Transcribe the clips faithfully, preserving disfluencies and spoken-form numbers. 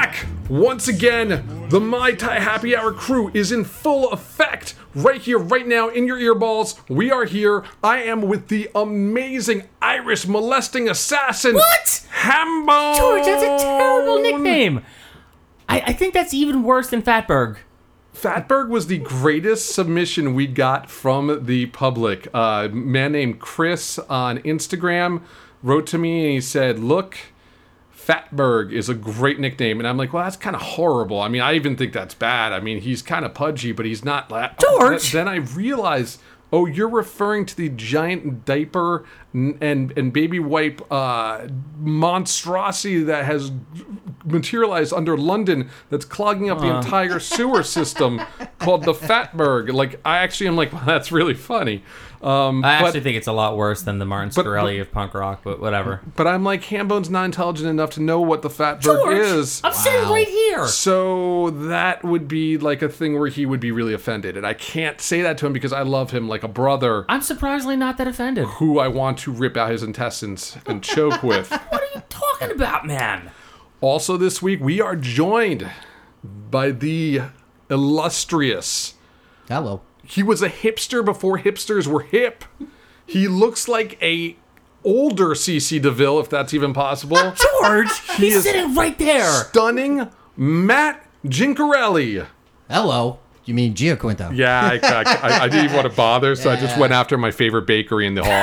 back! Once again, the Mai Tai Happy Hour crew is in full effect right here, right now, in your earballs. We are here. I am with the amazing Irish molesting assassin. What? Hambone! George, that's a terrible nickname. I, I think that's even worse than Fatberg. Fatberg was the greatest submission we got from the public. Uh, a man named Chris on Instagram wrote to me and he said, look, Fatberg is a great nickname. And I'm like, well, that's kind of horrible. I mean, I even think that's bad. I mean, he's kind of pudgy, but he's not... La- George! Then I realized, oh, you're referring to the giant diaper and, and, and baby wipe uh, monstrosity that has materialized under London that's clogging up uh. the entire sewer system called the Fatberg. Like, I actually am like, well, that's really funny. Um, I actually but, think it's a lot worse than the Martin Scarelli of punk rock, but whatever. But I'm like, Hambone's not intelligent enough to know what the Fatberg George, is. I'm wow. sitting right here. So that would be like a thing where he would be really offended. And I can't say that to him because I love him like a brother. I'm surprisingly not that offended. Who I want to rip out his intestines and choke with. What are you talking about, man? Also this week, we are joined by the illustrious... Hello. He was a hipster before hipsters were hip. He looks like a older C C DeVille, if that's even possible. George, he he's sitting right there. Stunning Matt Gincarelli. Hello. You mean Giaquinto? Yeah, I, I, I didn't even want to bother, so yeah. I just went after my favorite bakery in the whole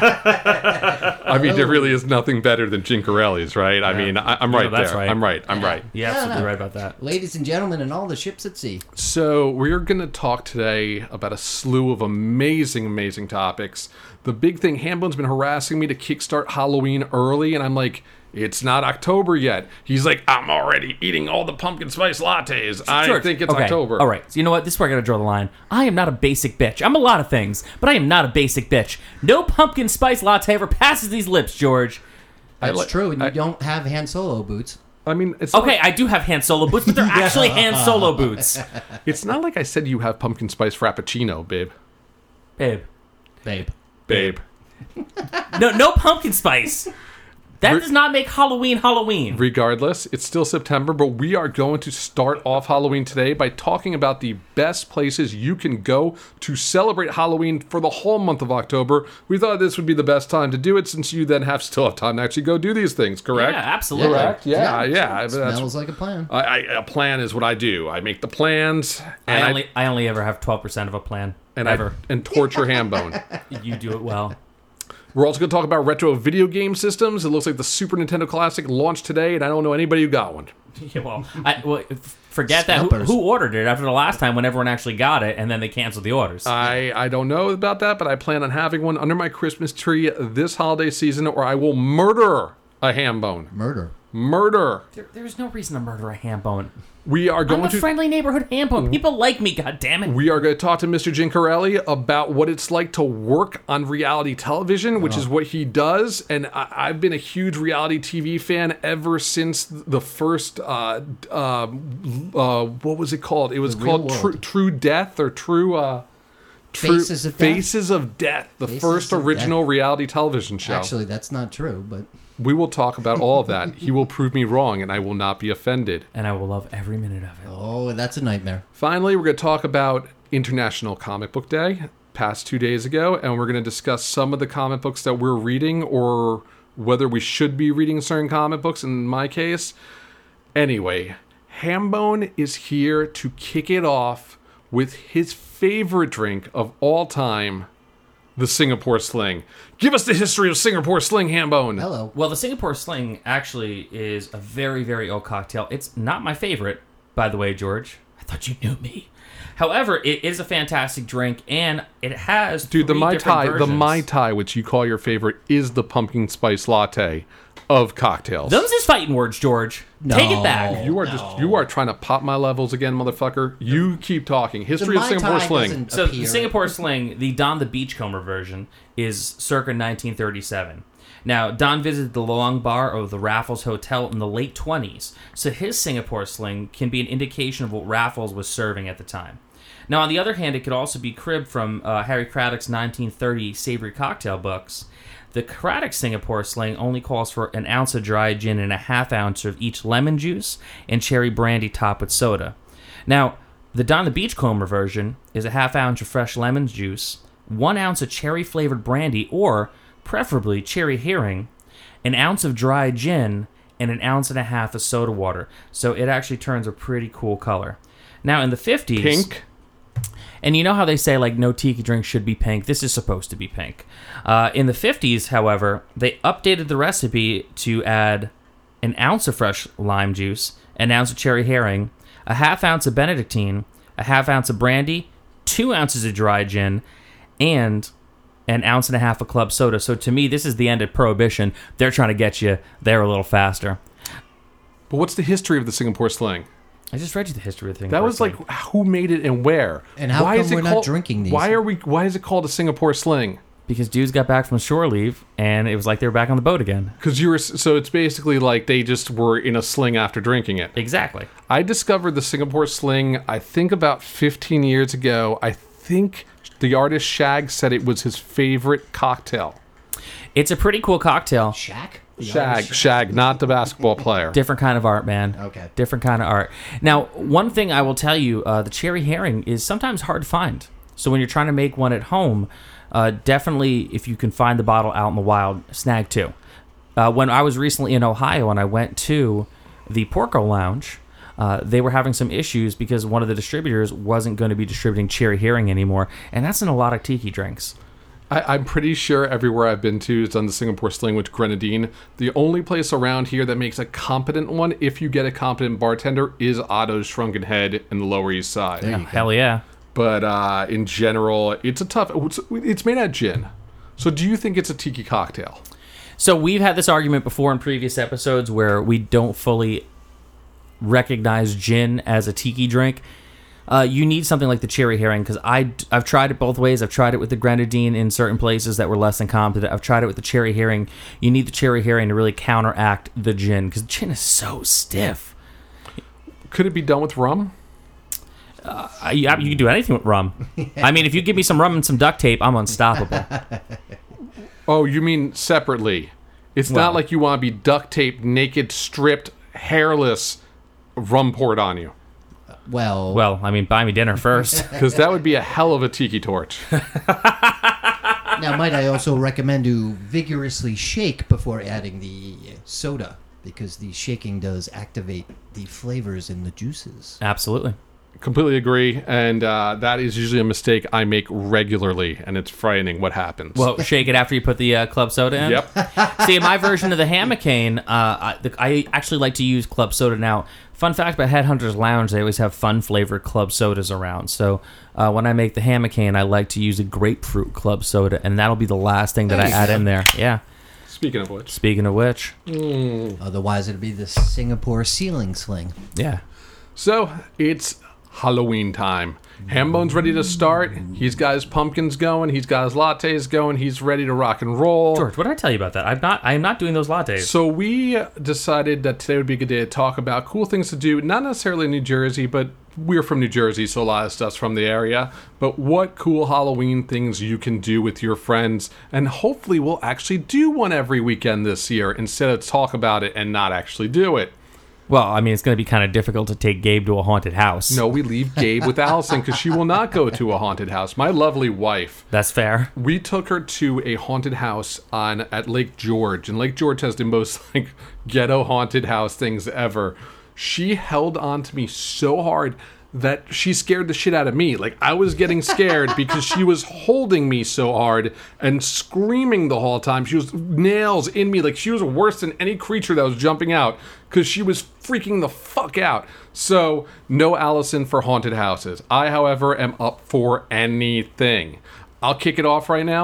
area. I mean, there really is nothing better than Gincarelli's, right? Yeah. I mean, I, I'm right no, that's there. Right. I'm right. I'm yeah. right. You're absolutely no, no. right about that. Ladies and gentlemen, and all the ships at sea. So we're going to talk today about a slew of amazing, amazing topics. The big thing, Hambone's been harassing me to kickstart Halloween early, and I'm like... It's not October yet. He's like, I'm already eating all the pumpkin spice lattes. I George, think it's okay. October. All right. So you know what? This is where I got to draw the line. I am not a basic bitch. I'm a lot of things, but I am not a basic bitch. No pumpkin spice latte ever passes these lips, George. That's like, true, and you I, don't have Han Solo boots. I mean, it's okay. Like, I do have Han Solo boots, but they're actually Han Solo boots. It's not like I said you have pumpkin spice frappuccino, babe. Babe. Babe. Babe. no, no pumpkin spice. That Re- does not make Halloween Halloween. Regardless, it's still September, but we are going to start off Halloween today by talking about the best places you can go to celebrate Halloween for the whole month of October. We thought this would be the best time to do it since you then have still have time to actually go do these things, correct? Yeah, absolutely. Correct, yeah, yeah. yeah. It smells like a plan. I, I, a plan is what I do. I make the plans. And I only I, I only ever have twelve percent of a plan. And ever. I, and torture Hambone. You do it well. We're also going to talk about retro video game systems. It looks like the Super Nintendo Classic launched today, and I don't know anybody who got one. Yeah, well, I, well forget that. Who, who ordered it after the last time when everyone actually got it, and then they canceled the orders? I, I don't know about that, but I plan on having one under my Christmas tree this holiday season, or I will murder a Hambone. Murder. Murder. There, there's no reason to murder a Hambone. We are going I'm a to friendly neighborhood Hambone. People like me, goddammit. We are going to talk to Mister Gincarelli about what it's like to work on reality television, which oh. is what he does. And I, I've been a huge reality T V fan ever since the first, uh, uh, uh, what was it called? It was the called True, True Death or True... Uh, True, Faces of Death? Faces of Death, the Faces first original Death. reality television show. Actually, that's not true, but... We will talk about all of that. He will prove me wrong, and I will not be offended. And I will love every minute of it. Oh, that's a nightmare. Finally, we're going to talk about International Comic Book Day, past two days ago, and we're going to discuss some of the comic books that we're reading, or whether we should be reading certain comic books, in my case. Anyway, Hambone is here to kick it off with his favorite drink of all time, the Singapore Sling. Give us the history of Singapore Sling, Hambone. Hello. Well, the Singapore Sling actually is a very, very old cocktail. It's not my favorite, by the way, George. I thought you knew me. However, it is a fantastic drink, and it has Dude, the three Mai different Tai, versions. the Mai Tai, which you call your favorite, is the pumpkin spice latte of cocktails. Those is fighting words, George. No, Take it back. You are no. just you are trying to pop my levels again, motherfucker. You keep talking. History The of Mai Singapore Tai Sling. doesn't So appear. the Singapore Sling, the Don the Beachcomber version, is circa nineteen thirty-seven. Now, Don visited the Long Bar of the Raffles Hotel in the late twenties, so his Singapore Sling can be an indication of what Raffles was serving at the time. Now, on the other hand, it could also be cribbed from uh, Harry Craddock's nineteen thirty savory cocktail books. The Craddock Singapore Sling only calls for an ounce of dry gin and a half ounce of each lemon juice and cherry brandy topped with soda. Now, the Don the Beachcomber version is a half ounce of fresh lemon juice, one ounce of cherry-flavored brandy, or preferably cherry herring, an ounce of dry gin, and an ounce and a half of soda water. So it actually turns a pretty cool color. Now, in the fifties... Pink? And you know how they say, like, no tiki drink should be pink? This is supposed to be pink. Uh, in the fifties, however, they updated the recipe to add an ounce of fresh lime juice, an ounce of cherry herring, a half ounce of Benedictine, a half ounce of brandy, two ounces of dry gin, and an ounce and a half of club soda. So to me, this is the end of Prohibition. They're trying to get you there a little faster. But what's the history of the Singapore Sling? I just read you the history of the thing. That was like who made it and where. And how why come is it we're not called, drinking these? Why are we? Why is it called a Singapore Sling? Because dudes got back from shore leave, and it was like they were back on the boat again. Because you were so it's basically like they just were in a sling after drinking it. Exactly. I discovered the Singapore Sling, I think about fifteen years ago. I think the artist Shag said it was his favorite cocktail. It's a pretty cool cocktail. Shaq? The Shag, artist Shag, not the basketball player. Different kind of art, man. Okay. Different kind of art. Now, one thing I will tell you, uh, the cherry herring is sometimes hard to find. So when you're trying to make one at home, uh, definitely, if you can find the bottle out in the wild, snag two. Uh, when I was recently in Ohio and I went to the Porco Lounge, uh, they were having some issues because one of the distributors wasn't going to be distributing cherry herring anymore, and that's in a lot of tiki drinks. I, I'm pretty sure everywhere I've been to is on the Singapore Sling with grenadine. The only place around here that makes a competent one, if you get a competent bartender, is Otto's Shrunken Head in the Lower East Side. There you go. Hell yeah. But uh, in general, it's a tough... It's, it's made out of gin. So do you think it's a tiki cocktail? So we've had this argument before in previous episodes where we don't fully recognize gin as a tiki drink. Uh, you need something like the cherry herring because I I've tried it both ways. I've tried it with the grenadine in certain places that were less than competent. I've tried it with the cherry herring. You need the cherry herring to really counteract the gin because the gin is so stiff. Could it be done with rum? Uh, you, you can do anything with rum. I mean, if you give me some rum and some duct tape, I'm unstoppable. Oh, you mean separately? It's Well- not like you want to be duct taped, naked, stripped, hairless, rum poured on you. Well, Well, I mean, buy me dinner first. Because that would be a hell of a tiki torch. now might I also recommend to vigorously shake before adding the soda because the shaking does activate the flavors in the juices. Absolutely. Completely agree. And uh, that is usually a mistake I make regularly, and it's frightening what happens. Well, shake it after you put the uh, club soda in? Yep. See, in my version of the Hammockane, uh, I, the, I actually like to use club soda now. Fun fact about Headhunters Lounge, they always have fun-flavored club sodas around. So uh, when I make the Hammockane, I like to use a grapefruit club soda, and that'll be the last thing that There I you add go. in there. Yeah. Speaking of which. Speaking of which, Otherwise, it'd be the Singapore ceiling sling. yeah. So, it's Halloween time. Hambone's ready to start. He's got his pumpkins going. He's got his lattes going. He's ready to rock and roll. George, what did I tell you about that? I'm not. I'm not doing those lattes. So we decided that today would be a good day to talk about cool things to do, not necessarily in New Jersey, but we're from New Jersey, so a lot of stuff's from the area. But what cool Halloween things you can do with your friends, and hopefully we'll actually do one every weekend this year instead of talk about it and not actually do it. Well, I mean, it's going to be kind of difficult to take Gabe to a haunted house. No, we leave Gabe with Allison because she will not go to a haunted house. My lovely wife. That's fair. We took her to a haunted house on at Lake George, and Lake George has the most like ghetto haunted house things ever. She held on to me so hard that she scared the shit out of me. Like, I was getting scared because she was holding me so hard and screaming the whole time. She was nails in me. Like, she was worse than any creature that was jumping out because she was freaking the fuck out. So, no Allison for haunted houses. I, however, am up for anything. I'll kick it off right now.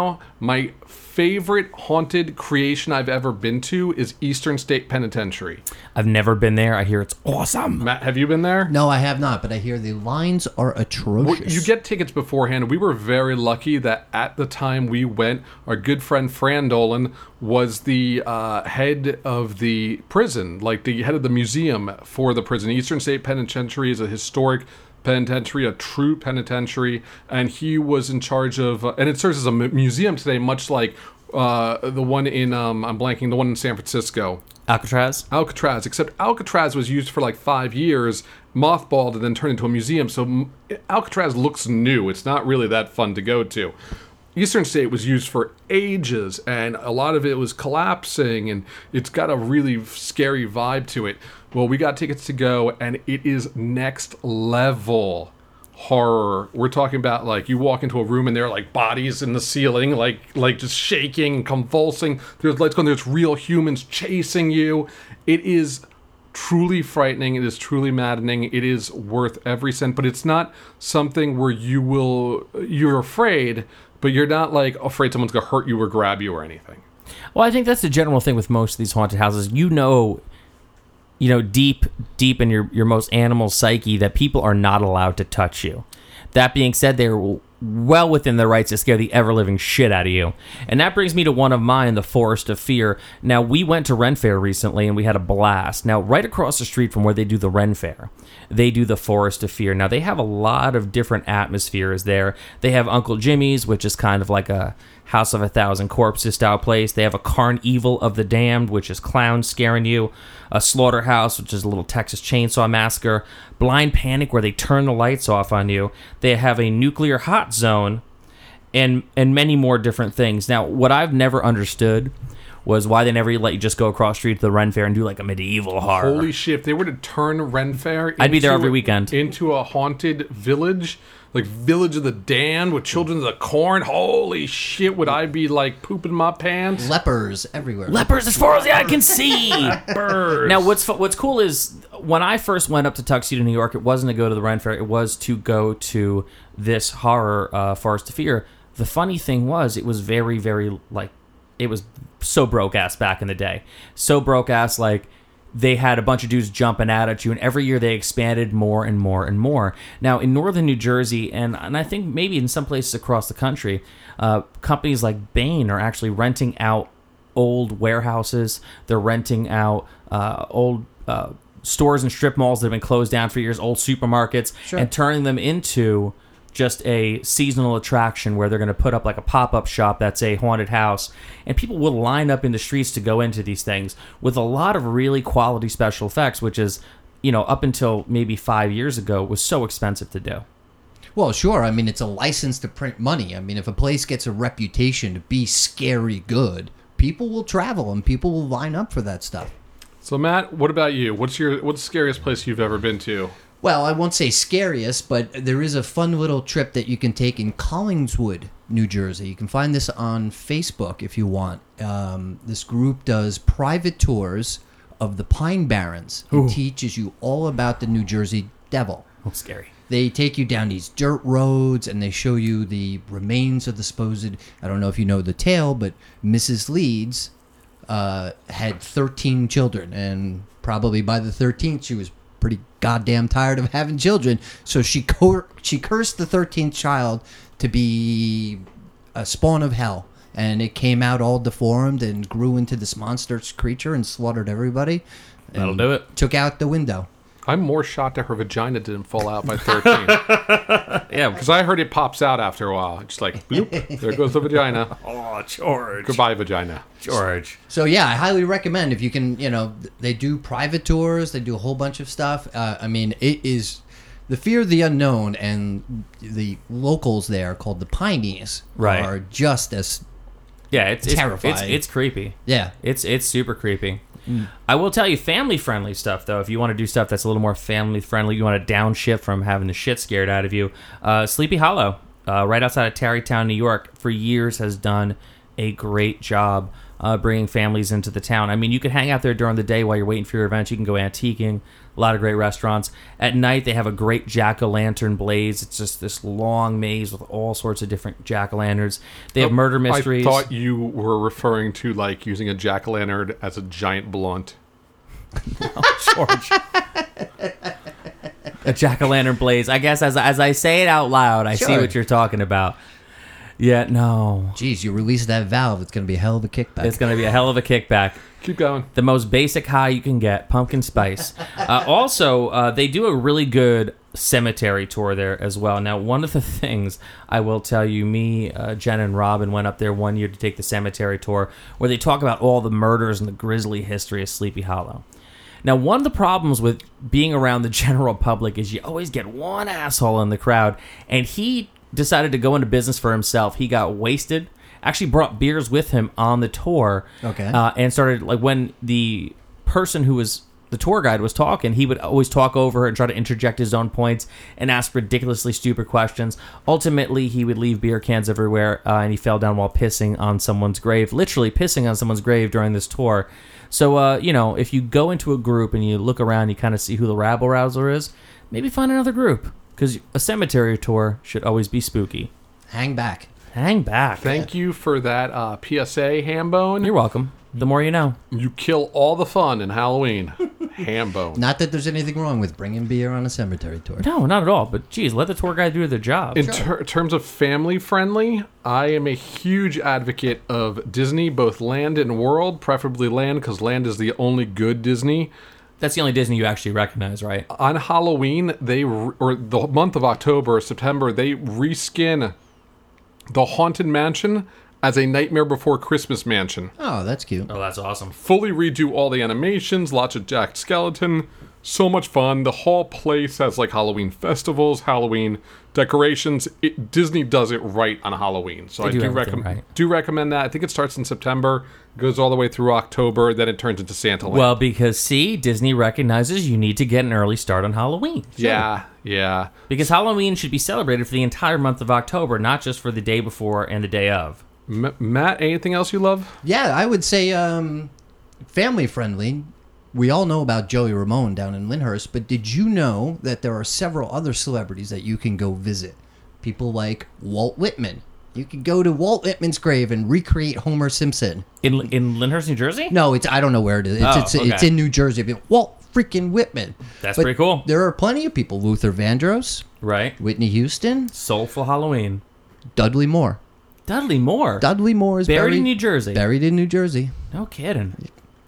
My favorite haunted creation I've ever been to is Eastern State Penitentiary. I've never been there. I hear it's awesome. Matt, have you been there? No, I have not, but I hear the lines are atrocious. Well, you get tickets beforehand. We were very lucky that at the time we went, our good friend Fran Dolan was the uh, head of the prison, like the head of the museum for the prison. Eastern State Penitentiary is a historic penitentiary, a true penitentiary, and he was in charge of, uh, and it serves as a mu- museum today, much like uh, the one in, um, I'm blanking, the one in San Francisco. Alcatraz? Alcatraz, except Alcatraz was used for like five years, mothballed, and then turned into a museum. So m- Alcatraz looks new. It's not really that fun to go to. Eastern State was used for ages, and a lot of it was collapsing, and it's got a really scary vibe to it. Well, we got tickets to go, and it is next level horror. We're talking about, like, you walk into a room and there are like bodies in the ceiling, like like just shaking and convulsing. There's lights going. There's real humans chasing you. It is truly frightening. It is truly maddening. It is worth every cent. But it's not something where you will you're afraid, but you're not like afraid someone's gonna hurt you or grab you or anything. Well, I think that's the general thing with most of these haunted houses. You know, you know, deep, deep in your, your most animal psyche that people are not allowed to touch you. That being said, they're well within their rights to scare the ever-living shit out of you. And that brings me to one of mine, The Forest of Fear. Now, we went to Ren Fair recently, and we had a blast. Now, right across the street from where they do the Ren Fair, they do The Forest of Fear. Now, they have a lot of different atmospheres there. They have Uncle Jimmy's, which is kind of like a House of a Thousand Corpses style place. They have a Carnival of the Damned, which is clowns scaring you. A Slaughterhouse, which is a little Texas Chainsaw Massacre. Blind Panic, where they turn the lights off on you. They have a Nuclear Hot Zone, and and many more different things. Now, what I've never understood was why they never let you just go across the street to the Ren Fair and do like a medieval horror. Holy shit, if they were to turn Ren Fair into, I'd be there every weekend. into a haunted village, like Village of the Damned with Children of the Corn, holy shit, would I be like pooping my pants? Lepers everywhere. Lepers as far as the eye can see. Birds. Now, what's fu- what's cool is when I first went up to Tuxedo, New York, it wasn't to go to the Ren Fair. It was to go to this horror uh, Forest of Fear. The funny thing was, it was very, very, like, it was so broke-ass back in the day. So broke-ass, like, they had a bunch of dudes jumping out at you, and every year they expanded more and more and more. Now, in northern New Jersey, and, and I think maybe in some places across the country, uh, companies like Bain are actually renting out old warehouses. They're renting out uh, old uh, stores and strip malls that have been closed down for years, old supermarkets, Sure. and turning them into just a seasonal attraction where they're going to put up like a pop-up shop that's a haunted house, and people will line up in the streets to go into these things with a lot of really quality special effects, which is, you know, up until maybe five years ago was so expensive to do. Well, sure. I mean, it's a license to print money. I mean, if a place gets a reputation to be scary good, people will travel and people will line up for that stuff. So Matt, what about you? What's your what's the scariest place you've ever been to? Well, I won't say scariest, but there is a fun little trip that you can take in Collingswood, New Jersey. You can find this on Facebook if you want. Um, this group does private tours of the Pine Barrens and teaches you all about the New Jersey Devil. Oh, scary. They take you down these dirt roads and they show you the remains of the supposed, I don't know if you know the tale, but Missus Leeds uh, had thirteen children, and probably by the thirteenth she was pretty goddamn tired of having children, so she cor- she cursed the thirteenth child to be a spawn of hell, and it came out all deformed and grew into this monstrous creature and slaughtered everybody. That'll and do it. Took out the window. I'm more shocked that her vagina didn't fall out by thirteen. Yeah. Because I heard it pops out after a while. Just like, bloop, there goes the vagina. Oh, George. Goodbye, vagina. George. So yeah, I highly recommend if you can, you know, they do private tours, they do a whole bunch of stuff. Uh, I mean, it is the fear of the unknown, and the locals there called the Pineys Right. are just as Yeah, it's it's, Terrifying. it's it's creepy. yeah. It's it's super creepy. I will tell you, family-friendly stuff, though, if you want to do stuff that's a little more family-friendly, you want to downshift from having the shit scared out of you, uh, Sleepy Hollow, uh, right outside of Tarrytown, New York, for years has done a great job uh, bringing families into the town. I mean, you can hang out there during the day while you're waiting for your event. You can go antiquing, A lot of great restaurants. At night, they have a great jack-o'-lantern blaze. It's just this long maze with all sorts of different jack-o'-lanterns. They have murder mysteries. I thought you were referring to like using a jack-o'-lantern as a giant blunt. Oh, George. A jack-o'-lantern blaze. I guess as as I say it out loud, I Sure. see what you're talking about. Yeah, no. Geez, you release that valve, it's going to be a hell of a kickback. It's going to be a hell of a kickback. Keep going. The most basic high you can get, pumpkin spice. Uh, also, uh, they do a really good cemetery tour there as well. Now, one of the things I will tell you, me, uh, Jen, and Robin went up there one year to take the cemetery tour where they talk about all the murders and the grisly history of Sleepy Hollow. Now, one of the problems with being around the general public is you always get one asshole in the crowd, and he decided to go into business for himself. He got wasted, actually brought beers with him on the tour. Okay. Uh, and started, like, when the person who was the tour guide was talking, he would always talk over her and try to interject his own points and ask ridiculously stupid questions. Ultimately, he would leave beer cans everywhere, uh, and he fell down while pissing on someone's grave, literally pissing on someone's grave during this tour. So, uh, you know, if you go into a group and you look around, you kind of see who the rabble-rouser is, maybe find another group. Because a cemetery tour should always be spooky. Hang back. Hang back. Thank you for that uh, P S A, Hambone. You're welcome. The more you know. You kill all the fun in Halloween. Hambone. Not that there's anything wrong with bringing beer on a cemetery tour. No, not at all. But, geez, let the tour guide do their job. In ter- terms of family friendly, I am a huge advocate of Disney, both land and world, preferably land because land is the only good Disney. That's the only Disney you actually recognize, right? On Halloween, they re- or the month of October or September, they reskin the Haunted Mansion as a Nightmare Before Christmas mansion. Oh, that's cute. Oh, that's awesome. Fully redo all the animations, lots of Jack Skeleton. So much fun. The whole place has like Halloween festivals, Halloween decorations. It, Disney does it right on Halloween. So They I do do, everything recomm- right. do recommend that. I think it starts in September, goes all the way through October, then it turns into Santa Land. Well, because, see, Disney recognizes you need to get an early start on Halloween. yeah, yeah. Because Halloween should be celebrated for the entire month of October, not just for the day before and the day of. M- Matt, anything else you love? Yeah, I would say um, family friendly. We all know about Joey Ramone down in Lyndhurst, but did you know that there are several other celebrities that you can go visit? People like Walt Whitman. You can go to Walt Whitman's grave and recreate Homer Simpson. In in Lyndhurst, New Jersey? No, it's I don't know where it is. It's Oh, it's, okay. it's in New Jersey. But Walt freaking Whitman. That's But pretty cool. There are plenty of people. Luther Vandross, Right. Whitney Houston, Soulful Halloween. Dudley Moore. Dudley Moore. Dudley Moore is buried, buried, in New Jersey. buried in New Jersey. No kidding.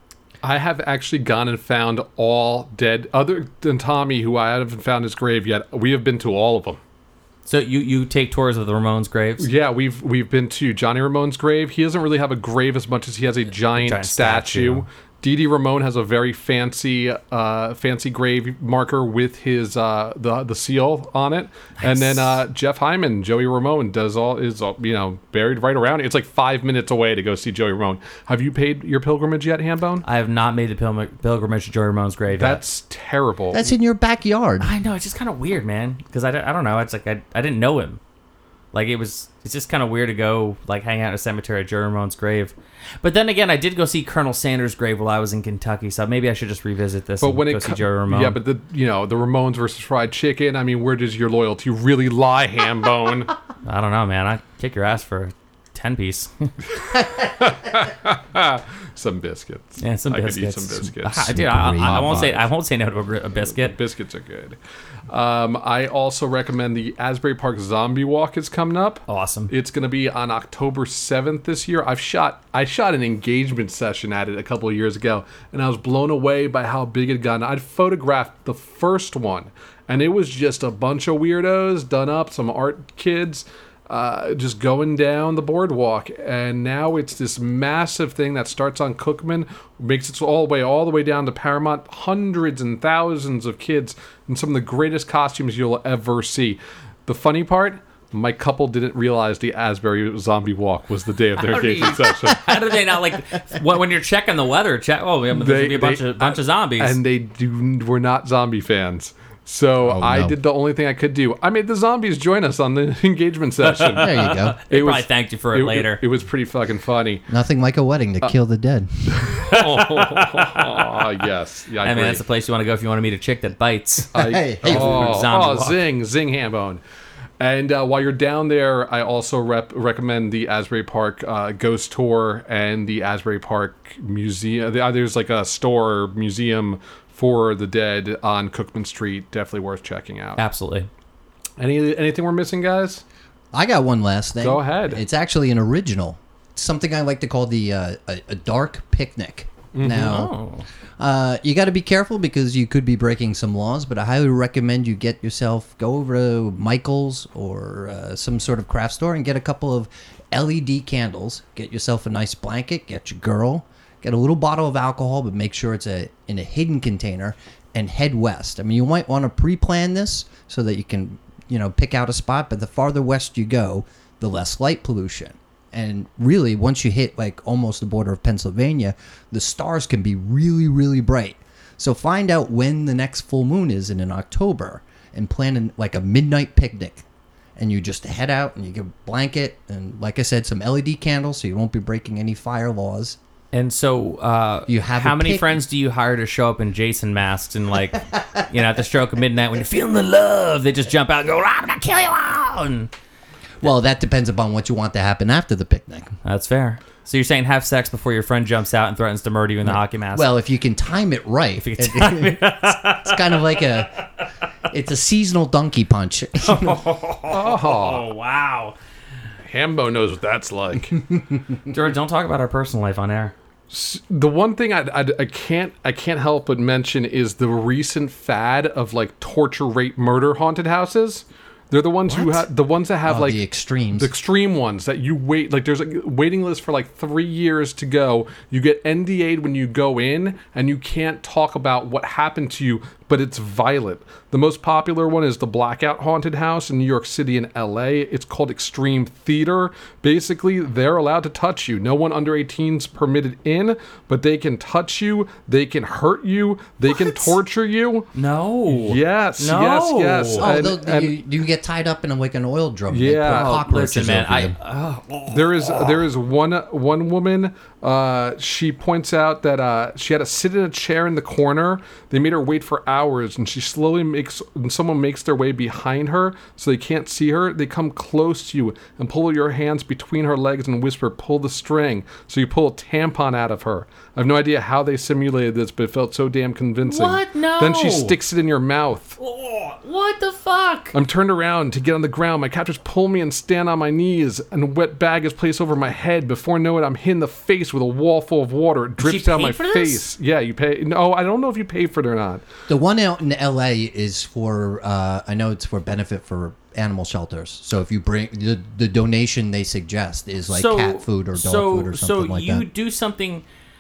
I have actually gone and found all dead, other than Tommy, who I haven't found his grave yet. We have been to all of them. So you, you take tours of the Ramones' graves? Yeah, we've we've been to Johnny Ramone's grave. He doesn't really have a grave as much as he has a giant, Giant statue. statue. Dee Dee Ramone has a very fancy, uh, fancy grave marker with his uh, the the seal on it, and then uh, Jeff Hyman, Joey Ramone, does all is all, you know buried right around it. It's like five minutes away to go see Joey Ramone. Have you paid your pilgrimage yet, Hambone? I have not made the pil- pilgrimage to Joey Ramone's grave yet. That's terrible. That's in your backyard. I know, it's just kind of weird, man. Because I, don't- I don't know. It's like I, I didn't know him. Like, it was, it's just kind of weird to go, like, hang out in a cemetery at Joey Ramone's grave. But then again, I did go see Colonel Sanders' grave while I was in Kentucky, so maybe I should just revisit this But and when go it see co- Joey Ramone. yeah, but the you know the Ramones versus fried chicken. I mean, where does your loyalty really lie, Hambone? I don't know, man. I'd kick your ass for a ten-piece. Some biscuits. Yeah, some I biscuits. could eat some biscuits. Ah, dude, I, I, I won't say Great. I won't say no to a, gr- a biscuit. Biscuits are good. Um, I also recommend the Asbury Park Zombie Walk is coming up. Awesome. It's going to be on October seventh this year. I've shot I shot an engagement session at it a couple of years ago, and I was blown away by how big it had gotten. I'd photographed the first one, and it was just a bunch of weirdos done up, some art kids, uh, just going down the boardwalk. And now it's this massive thing that starts on Cookman, makes its all the way all the way down to Paramount. Hundreds and thousands of kids in some of the greatest costumes you'll ever see. The funny part, my couple didn't realize the Asbury Zombie Walk was the day of their How do you- engagement session. How do they not like when, when you're checking the weather? Check. Oh, yeah, there's They- gonna be a bunch they- of bunch of zombies. And they do were not zombie fans. So Oh, I no. did the only thing I could do. I made the zombies join us on the engagement session. There you go. They probably thanked you for it later. It, was pretty fucking funny. Nothing like a wedding to kill the dead. Oh, yes. Yeah, I, I mean, agree. that's the place you want to go if you want to meet a chick that bites. I, Hey, hey. oh, Zombie oh, walk. zing, zing ham bone. And uh, while you're down there, I also rep- recommend the Asbury Park uh, Ghost Tour and the Asbury Park Museum. There's like a store or museum for the dead on Cookman Street. Definitely worth checking out. Absolutely. Any anything we're missing, guys? I got one last thing. Go ahead. It's actually an original. It's something I like to call the uh, a, a dark picnic. Now, Oh. uh, you got to be careful because you could be breaking some laws, but I highly recommend you get yourself, go over to Michael's or uh, some sort of craft store and get a couple of L E D candles. Get yourself a nice blanket, get your girl, get a little bottle of alcohol, but make sure it's a in a hidden container, and head west. I mean, you might want to pre-plan this so that you can, you know, pick out a spot, but the farther west you go, the less light pollution. And really, once you hit like almost the border of Pennsylvania, the stars can be really, really bright. So find out when the next full moon is in, in October and plan an, like a midnight picnic. And you just head out and you get a blanket and, like I said, some L E D candles so you won't be breaking any fire laws. And so, uh, You have how a many pic- friends do you hire to show up in Jason masks and, like, you know, at the stroke of midnight when you're feeling the love, they just jump out and go, I'm going to kill you all. And Well, that depends upon what you want to happen after the picnic. that's fair. So you're saying have sex before your friend jumps out and threatens to murder you in the hockey mask? Well, if you can time it right, you can it- it's, it's kind of like a, it's a seasonal donkey punch. oh, wow. Hambo knows what that's like. George, don't talk about our personal life on air. The one thing I, I, I can't I can't help but mention is the recent fad of like torture, rape, murder haunted houses. They're the ones who What? have the ones that have Oh, like the extremes. the extreme ones that you wait like there's a waiting list for like three years to go. You get N D A'd when you go in, and you can't talk about what happened to you, but it's violent. The most popular one is the Blackout Haunted House in New York City and L A. It's called Extreme Theater. Basically, they're allowed to touch you. No one under eighteen's permitted in, but they can touch you, they can hurt you, they can torture you. No. Yes, No. yes, yes. Oh, And- they'll- and- you, you get tied up in a, like an oil drum. Yeah. They put Oh, cockroaches Listen, man, over I. you. Oh, There is there is one one woman. Uh, she points out that uh, she had to sit in a chair in the corner. They made her wait for hours, and she slowly makes. When someone makes their way behind her, so they can't see her, they come close to you and pull your hands between her legs and whisper, "Pull the string." So you pull a tampon out of her. I have no idea how they simulated this, but it felt so damn convincing. What? No. Then she sticks it in your mouth. oh, what the fuck? I'm turned around to get on the ground. My captors pull me and stand on my knees, and a wet bag is placed over my head. Before I know it, I'm hit in the face with a wall full of water. It drips she down pay my for this? face. Yeah, you pay. No, I don't know if you pay for it or not. The one out in L A is for, uh, I know it's for benefit for animal shelters. So if you bring, the, the donation they suggest is like cat food or dog so, food or something so like you that. do something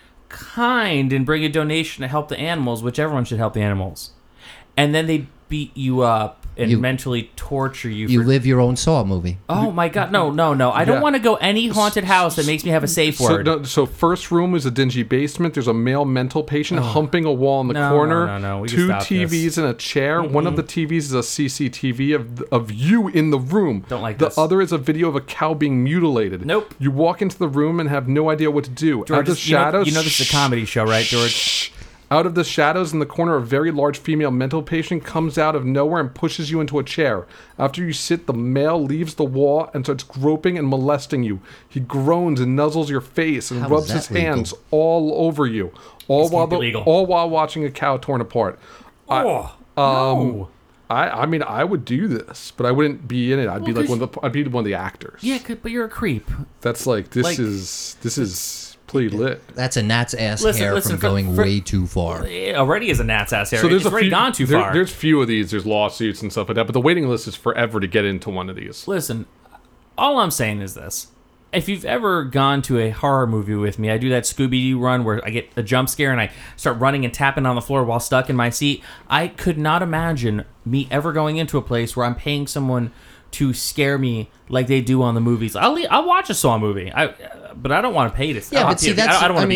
kind and bring a donation to help the animals, which everyone should help the animals. And then they beat you up and You- mentally torture you. You for, live your own Saw movie. oh my god, no, no, no! I don't Yeah. want to go any haunted house that makes me have a safe So, word. no, so first room is a dingy basement. There's a male mental patient humping a wall in the No, corner. no, no, no. We can Two stop T Vs this. and a chair. One of the T Vs is a C C T V of of you in the room. Don't like the this. other is a video of a cow being mutilated. Nope. You walk into the room and have no idea what to do. Out George, of the this- you know- shadows, you know this is a comedy show, right, George? Shh. Out of the shadows in the corner, a very large female mental patient comes out of nowhere and pushes you into a chair. After you sit, the male leaves the wall and starts groping and molesting you. He groans and nuzzles your face and How is rubs that his legal? hands all over you, all This while can't be the, legal. all while watching a cow torn apart. Oh, Um, no. I, I mean, I would do this, but I wouldn't be in it. I'd be Well, like one of the, I'd be one of the actors. Yeah, good, but you're a creep. That's like this Like- is this is pretty lit. That's a gnat's ass Listen, hair listen, from for- going for- way too far. It already is a gnat's ass area. So there's it's a already few, gone too there- far. There's few of these. There's lawsuits and stuff like that, but the waiting list is forever to get into one of these. Listen, all I'm saying is this. If you've ever gone to a horror movie with me, I do that Scooby-Doo run where I get a jump scare and I start running and tapping on the floor while stuck in my seat. I could not imagine me ever going into a place where I'm paying someone to scare me like they do on the movies. I'll I'll watch a Saw movie, I, but I don't want to pay to. Yeah, I don't but see, I don't- that's I don't want I to be mean, in it.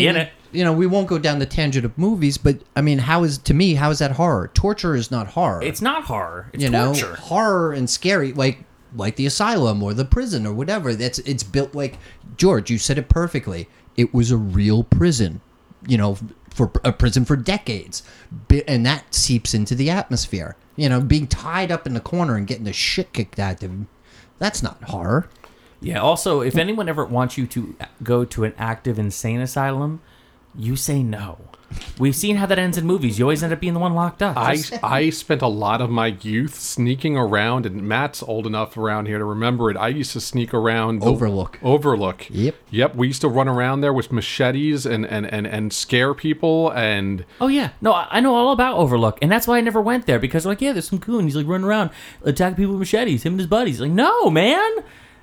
you know, we won't go down the tangent of movies, but I mean, how is to me, how is that horror? Torture is not horror. It's not horror. It's you torture. know, horror and scary, like like the asylum or the prison or whatever. That's it's built like George. You said it perfectly. It was a real prison, you know, for a prison for decades, and that seeps into the atmosphere. You know, being tied up in the corner and getting the shit kicked out of him. That's not horror. Yeah. Also, if anyone ever wants you to go to an active insane asylum, you say no. We've seen how that ends in movies. You always end up being the one locked up. I, I spent a lot of my youth sneaking around, and Matt's old enough around here to remember it. I used to sneak around the Overlook. Overlook. Yep. Yep. We used to run around there with machetes and, and, and, and scare people. And Oh, yeah. No, I I know all about Overlook, and that's why I never went there, because, like, yeah, there's some coon. He's, like, running around, attacking people with machetes, him and his buddies. Like, no, man.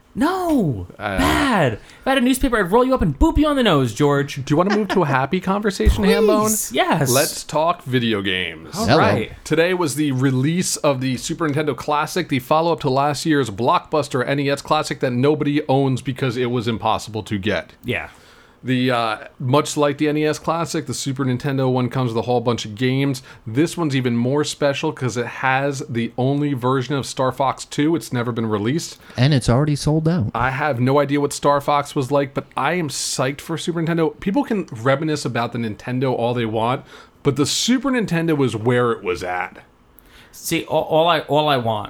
No. Uh, Bad. If I had a newspaper, I'd roll you up and boop you on the nose, George. do you want to move to a happy conversation, Please. Hambone? Yes. Let's talk video games. All Hello. right. Today was the release of the Super Nintendo Classic, the follow-up to last year's blockbuster N E S Classic that nobody owns because it was impossible to get. Yeah. The uh, much like the N E S Classic, the Super Nintendo one comes with a whole bunch of games. This one's even more special because it has the only version of Star Fox two. It's never been released. And it's already sold out. I have no idea what Star Fox was like, but I am psyched for Super Nintendo. People can reminisce about the Nintendo all they want, but the Super Nintendo was where it was at. See, all, all I all I want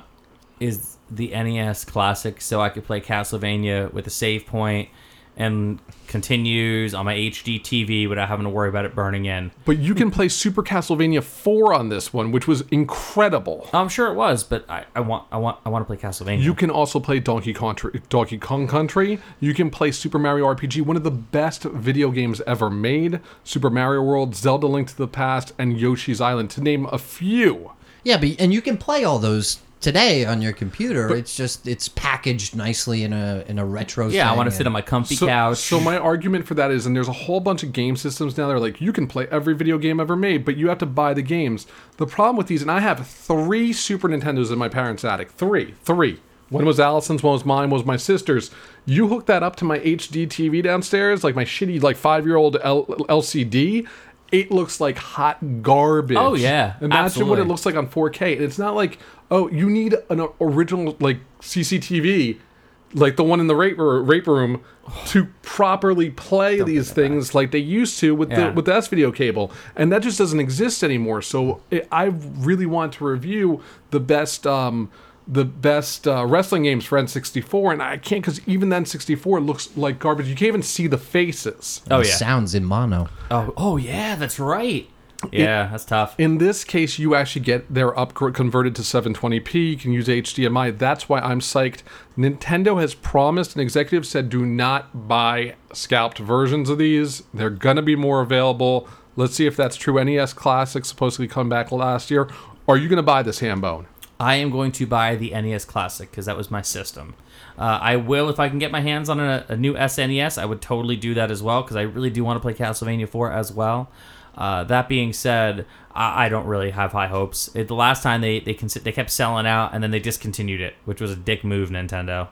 is the N E S Classic, so I could play Castlevania with a save point and continues on my H D T V without having to worry about it burning in. But you can play Super Castlevania four on this one, which was incredible. I'm sure it was, but I, I want I want I want to play Castlevania. You can also play Donkey Kong, Donkey Kong Country. You can play Super Mario R P G, one of the best video games ever made. Super Mario World, Zelda Link to the Past, and Yoshi's Island, to name a few. Yeah, but and you can play all those today on your computer. It's just it's packaged nicely in a in a retro. yeah, I thing want to sit and- on my comfy So, couch. so my argument for that is, and there's a whole bunch of game systems now that are like, you can play every video game ever made, but you have to buy the games. The problem with these, and I have three Super Nintendos in my parents' attic. Three. Three. One was Allison's, one was mine, one was my sister's. You hook that up to my H D T V downstairs, like my shitty like five-year-old L- L C D, it looks like hot garbage. Oh, yeah, Imagine absolutely. what it looks like on four K. And it's not like, oh, you need an original like C C T V, like the one in the rape, rape room, to properly play these things like they used to with Yeah. the with the S video cable, and that just doesn't exist anymore. So it, I really want to review the best um, the best uh, wrestling games for N sixty-four, and I can't because even the N sixty-four looks like garbage. You can't even see the faces. oh the yeah. sounds in mono. Oh oh yeah, that's right. Yeah, that's tough. In this case, you actually get their up converted to seven twenty p. You can use H D M I. That's why I'm psyched. Nintendo has promised, and executives said, do not buy scalped versions of these. They're gonna be more available. Let's see if that's true. N E S Classic supposedly come back last year. Are you gonna buy this, Hambone? I am going to buy the N E S Classic because that was my system. Uh, I will, if I can get my hands on a, a new S N E S, I would totally do that as well because I really do want to play Castlevania four as well. Uh, that being said, I, I don't really have high hopes. It, the last time they they, cons- they kept selling out and then they discontinued it, which was a dick move, Nintendo.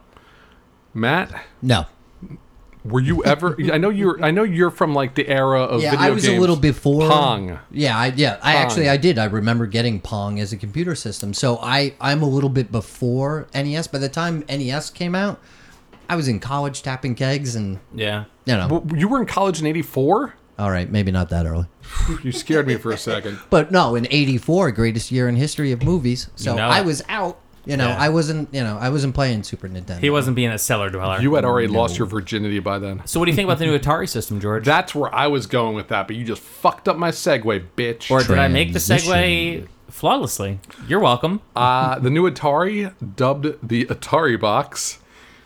Matt, No. were you ever? I know you're. I know you're from like the era of Yeah, video I was games. a little before Pong. Yeah, I yeah, I Pong. actually I did. I remember getting Pong as a computer system. So I I'm a little bit before N E S. By the time N E S came out, I was in college tapping kegs and Yeah. you know. Well, you were in college in eighty-four. All right, maybe not that early. You scared me for a second. But no, in eighty-four, greatest year in history of movies. So You know I it. was out. You know, Yeah. I wasn't. You know, I wasn't playing Super Nintendo. He wasn't being a cellar dweller. You had already lost your virginity by then. So what do you think about the new Atari system, George? That's where I was going with that, but you just fucked up my segue, bitch. or did I make the segue Transition. flawlessly? You're welcome. Uh, the new Atari, dubbed the Atari Box,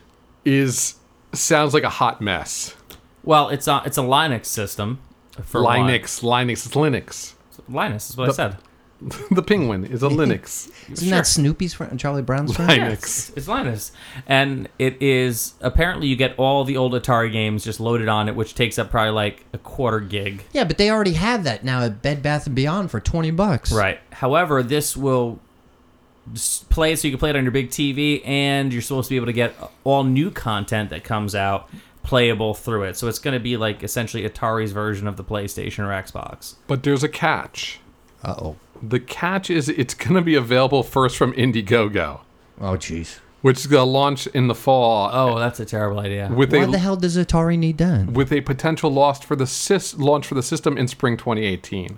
is sounds like a hot mess. Well, it's a, it's a Linux system. For one. Linux, Linux, it's Linux. Linus is what I said. The penguin is a Linux. Isn't Sure. that Snoopy's friend, Charlie Brown's friend? Linux. Yes, it's Linus. And it is, apparently you get all the old Atari games just loaded on it, which takes up probably like a quarter gig. Yeah, but they already have that now at Bed Bath and Beyond for twenty bucks. Right. However, this will s- play it so you can play it on your big T V, and you're supposed to be able to get all new content that comes out playable through it. So it's going to be like essentially Atari's version of the PlayStation or Xbox. But there's a catch. Uh-oh. The catch is it's going to be available first from Indiegogo, Oh, jeez. which is going to launch in the fall. Oh, that's a terrible idea. with Why a the hell does Atari need that? with a potential loss for the sys- launch for the system in spring twenty eighteen.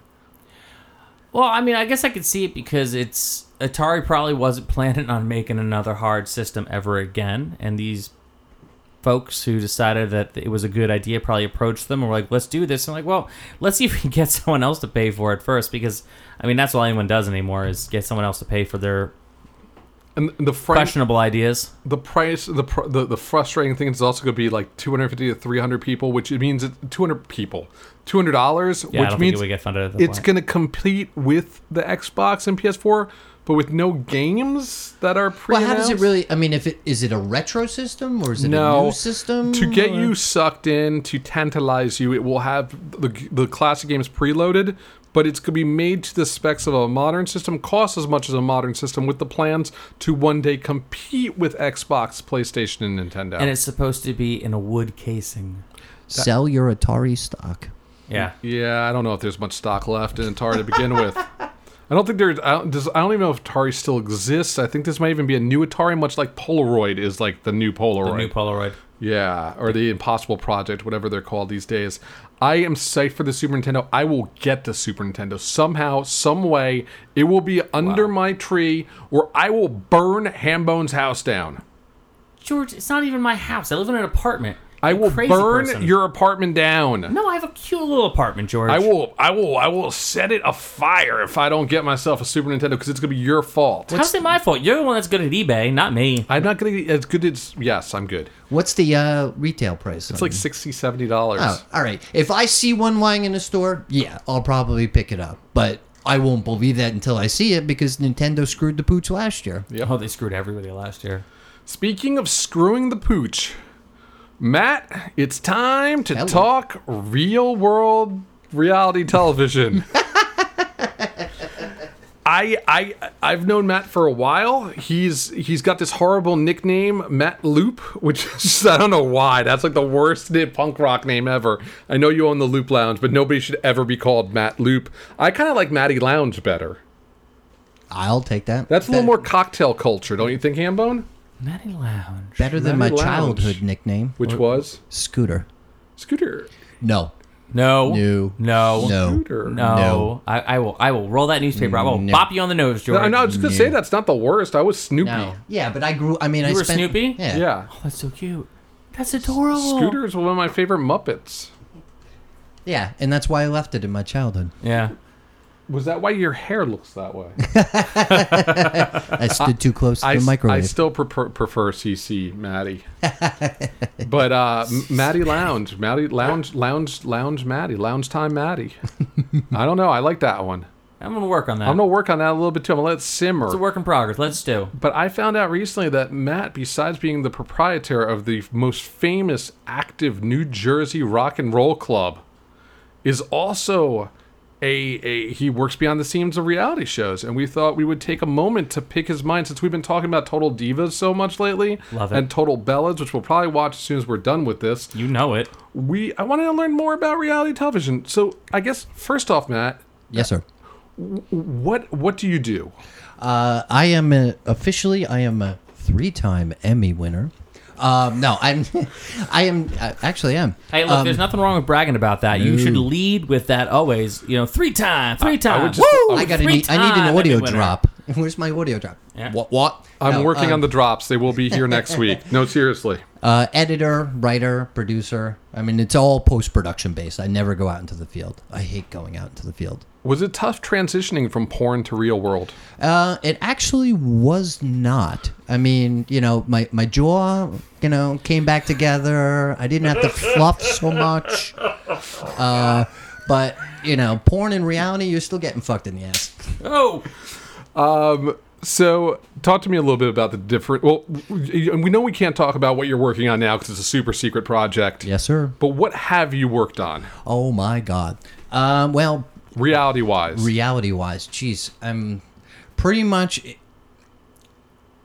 Well, I mean, I guess I could see it because it's Atari probably wasn't planning on making another hard system ever again, and these folks who decided that it was a good idea probably approached them and were like, let's do this. And I'm like, well, let's see if we can get someone else to pay for it first, because, I mean, that's all anyone does anymore is get someone else to pay for their And the fr- questionable ideas. the price, the, pr- the the frustrating thing is it's also going to be like two hundred fifty to three hundred people, which it means it, two hundred people, two hundred dollars, Yeah, I which don't think means it would get funded at that it's point. going to compete with the Xbox and P S four, but with no games that are pre. Well, how does it really? I mean, if it is it a retro system or is it a No, new system? to get or- you sucked in, to tantalize you, it will have the the classic games preloaded, but it's going to be made to the specs of a modern system, cost as much as a modern system, with the plans to one day compete with Xbox, PlayStation, and Nintendo. And it's supposed to be in a wood casing. sell your Atari stock? Yeah. yeah, I don't know if there's much stock left in Atari to begin with. I don't think there's. I don't, does, I don't even know if Atari still exists. I think this might even be a new Atari, much like Polaroid is like the new Polaroid. The new Polaroid. Yeah, or the Impossible Project, whatever they're called these days. I am psyched for the Super Nintendo. I will get the Super Nintendo somehow, some way. It will be under Wow. my tree, or I will burn Hambone's house down. George, it's not even my house. I live in an apartment. I You will crazy burn person. your apartment down. No, I have a cute little apartment, George. I will, I will, I will set it afire if I don't get myself a Super Nintendo because it's gonna be your fault. How's it my fault? You're the one that's good at eBay, not me. I'm not gonna be as good as. Yes, I'm good. What's the uh, retail price? It's like sixty, seventy dollars. Oh, all right. If I see one lying in the store, yeah, I'll probably pick it up. But I won't believe that until I see it because Nintendo screwed the pooch last year. Yep. Oh, they screwed everybody last year. Speaking of screwing the pooch, Matt, it's time to Hello. talk real world reality television. I I I've known Matt for a while. He's he's got this horrible nickname, Matt Loop, which is, I don't know why. That's like the worst punk rock name ever. I know you own the Loop Lounge, but nobody should ever be called Matt Loop. I kind of like Matty Lounge better. I'll take that. That's a little Bet- more cocktail culture, don't you think, Hambone? Matty Lounge. better than Matty my Lounge. childhood nickname, Which was Scooter. Scooter. No, No. no, No. no. Scooter. No. No. I, I will I will roll that newspaper. I will No. bop you on the nose, George. No, no, I was just gonna say that's not the worst. I was Snoopy. No. Yeah, but I grew. I mean, I You were spent, Snoopy? Yeah. Yeah. Oh, that's so cute. That's adorable. Scooter is one of my favorite Muppets. Yeah, and that's why I left it in my childhood. Yeah. Was that why your hair looks that way? I stood too close to I, the s- microwave. I still prefer, prefer C C Maddie. But uh, M- Maddie Lounge, Maddie Lounge, Lounge, Lounge Maddie, Lounge Time Maddie. I don't know. I like that one. I'm gonna work on that. I'm gonna work on that a little bit too. I'm gonna let it simmer. It's a work in progress. Let's do. But I found out recently that Matt, besides being the proprietor of the most famous active New Jersey rock and roll club, is also a, a he works behind the scenes of reality shows. And we thought we would take a moment to pick his mind since we've been talking about Total Divas so much lately. Love it. And Total Bellas, which we'll probably watch as soon as we're done with this. You know it. We I wanted to learn more about reality television. So I guess first off, Matt, yes, sir. what what do you do? Uh, I am a, officially I am a three-time Emmy winner. Um, no, I'm. I am I actually am. Hey, look, Um, there's nothing wrong with bragging about that. You should lead with that always. You know, three times, three times. just- Woo! I got to Three need. I need time an audio Emmy winner. drop. Where's my audio drop? Yeah. What? What? I'm No, working um, on the drops. They will be here next week. No, seriously. Uh, editor, writer, producer. I mean, it's all post-production based. I never go out into the field. I hate going out into the field. Was it tough transitioning from porn to real world? Uh, it actually was not. I mean, you know, my, my jaw, you know, came back together. I didn't have to fluff so much. Uh, but, you know, porn and reality, you're still getting fucked in the ass. Oh, Um, so talk to me a little bit about the different. Well, we we know we can't talk about what you're working on now because it's a super secret project. Yes, sir. But what have you worked on, Oh, my God. Um, well, reality wise? reality-wise, geez, I'm pretty much...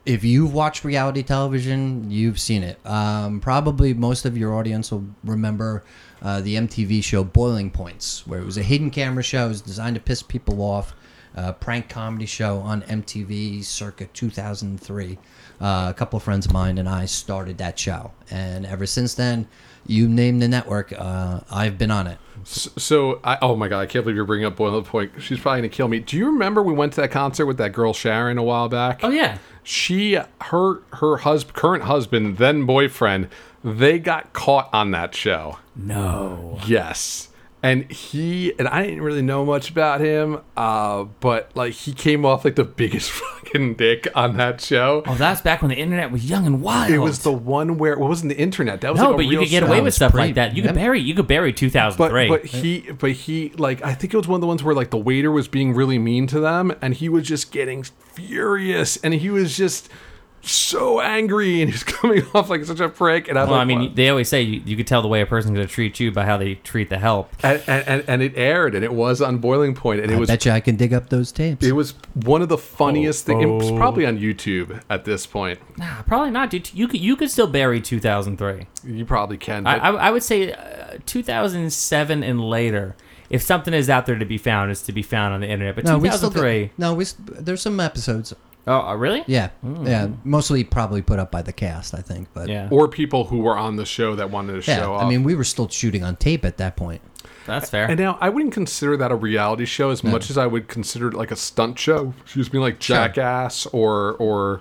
if you've watched reality television, you've seen it. Um, probably most of your audience will remember uh, the M T V show Boiling Points, where it was a hidden camera show. It was designed to piss people off. Uh, prank comedy show on M T V circa two thousand three. Uh, a couple of friends of mine and I started that show. And ever since then, you name the network, uh, I've been on it. So, so I, oh my God, I can't believe you're bringing up Boiling Point. She's probably going to kill me. Do you remember we went to that concert with that girl Sharon a while back? Oh, yeah. She, her, her hus- current husband, then boyfriend, they got caught on that show. No. Yes. And he, and I didn't really know much about him, uh, but like he came off like the biggest fucking dick on that show. Oh, that's back when the internet was young and wild. It was the one where, well, it wasn't the internet. That was no, like a but you real could get show. away with stuff pre- like that. You could yeah. bury, you could bury two thousand three. But, but he, but he, like, I think it was one of the ones where like the waiter was being really mean to them, and he was just getting furious, and he was just so angry, and he's coming off like such a prick. And I'm well, like, I mean, what? they always say you, you could tell the way a person's going to treat you by how they treat the help. and, and and it aired, and it was on Boiling Point, and it I was bet you I can dig up those tapes. it was one of the funniest Oh, things. It was oh. probably on YouTube at this point. Nah, probably not, dude. You could you could still bury two thousand three. You probably can. I, But I, I would say uh, two thousand seven and later. If something is out there to be found, it's to be found on the internet. But no, we still two thousand three. got, no, we, s- there's some episodes. Oh, uh, really? Yeah, yeah, mostly probably put up by the cast, I think. But Yeah. or people who were on the show that wanted to yeah, show off. I mean, we were still shooting on tape at that point. That's fair. And now I wouldn't consider that a reality show as much as I would consider it like a stunt show. Excuse me, like Sure. Jackass or or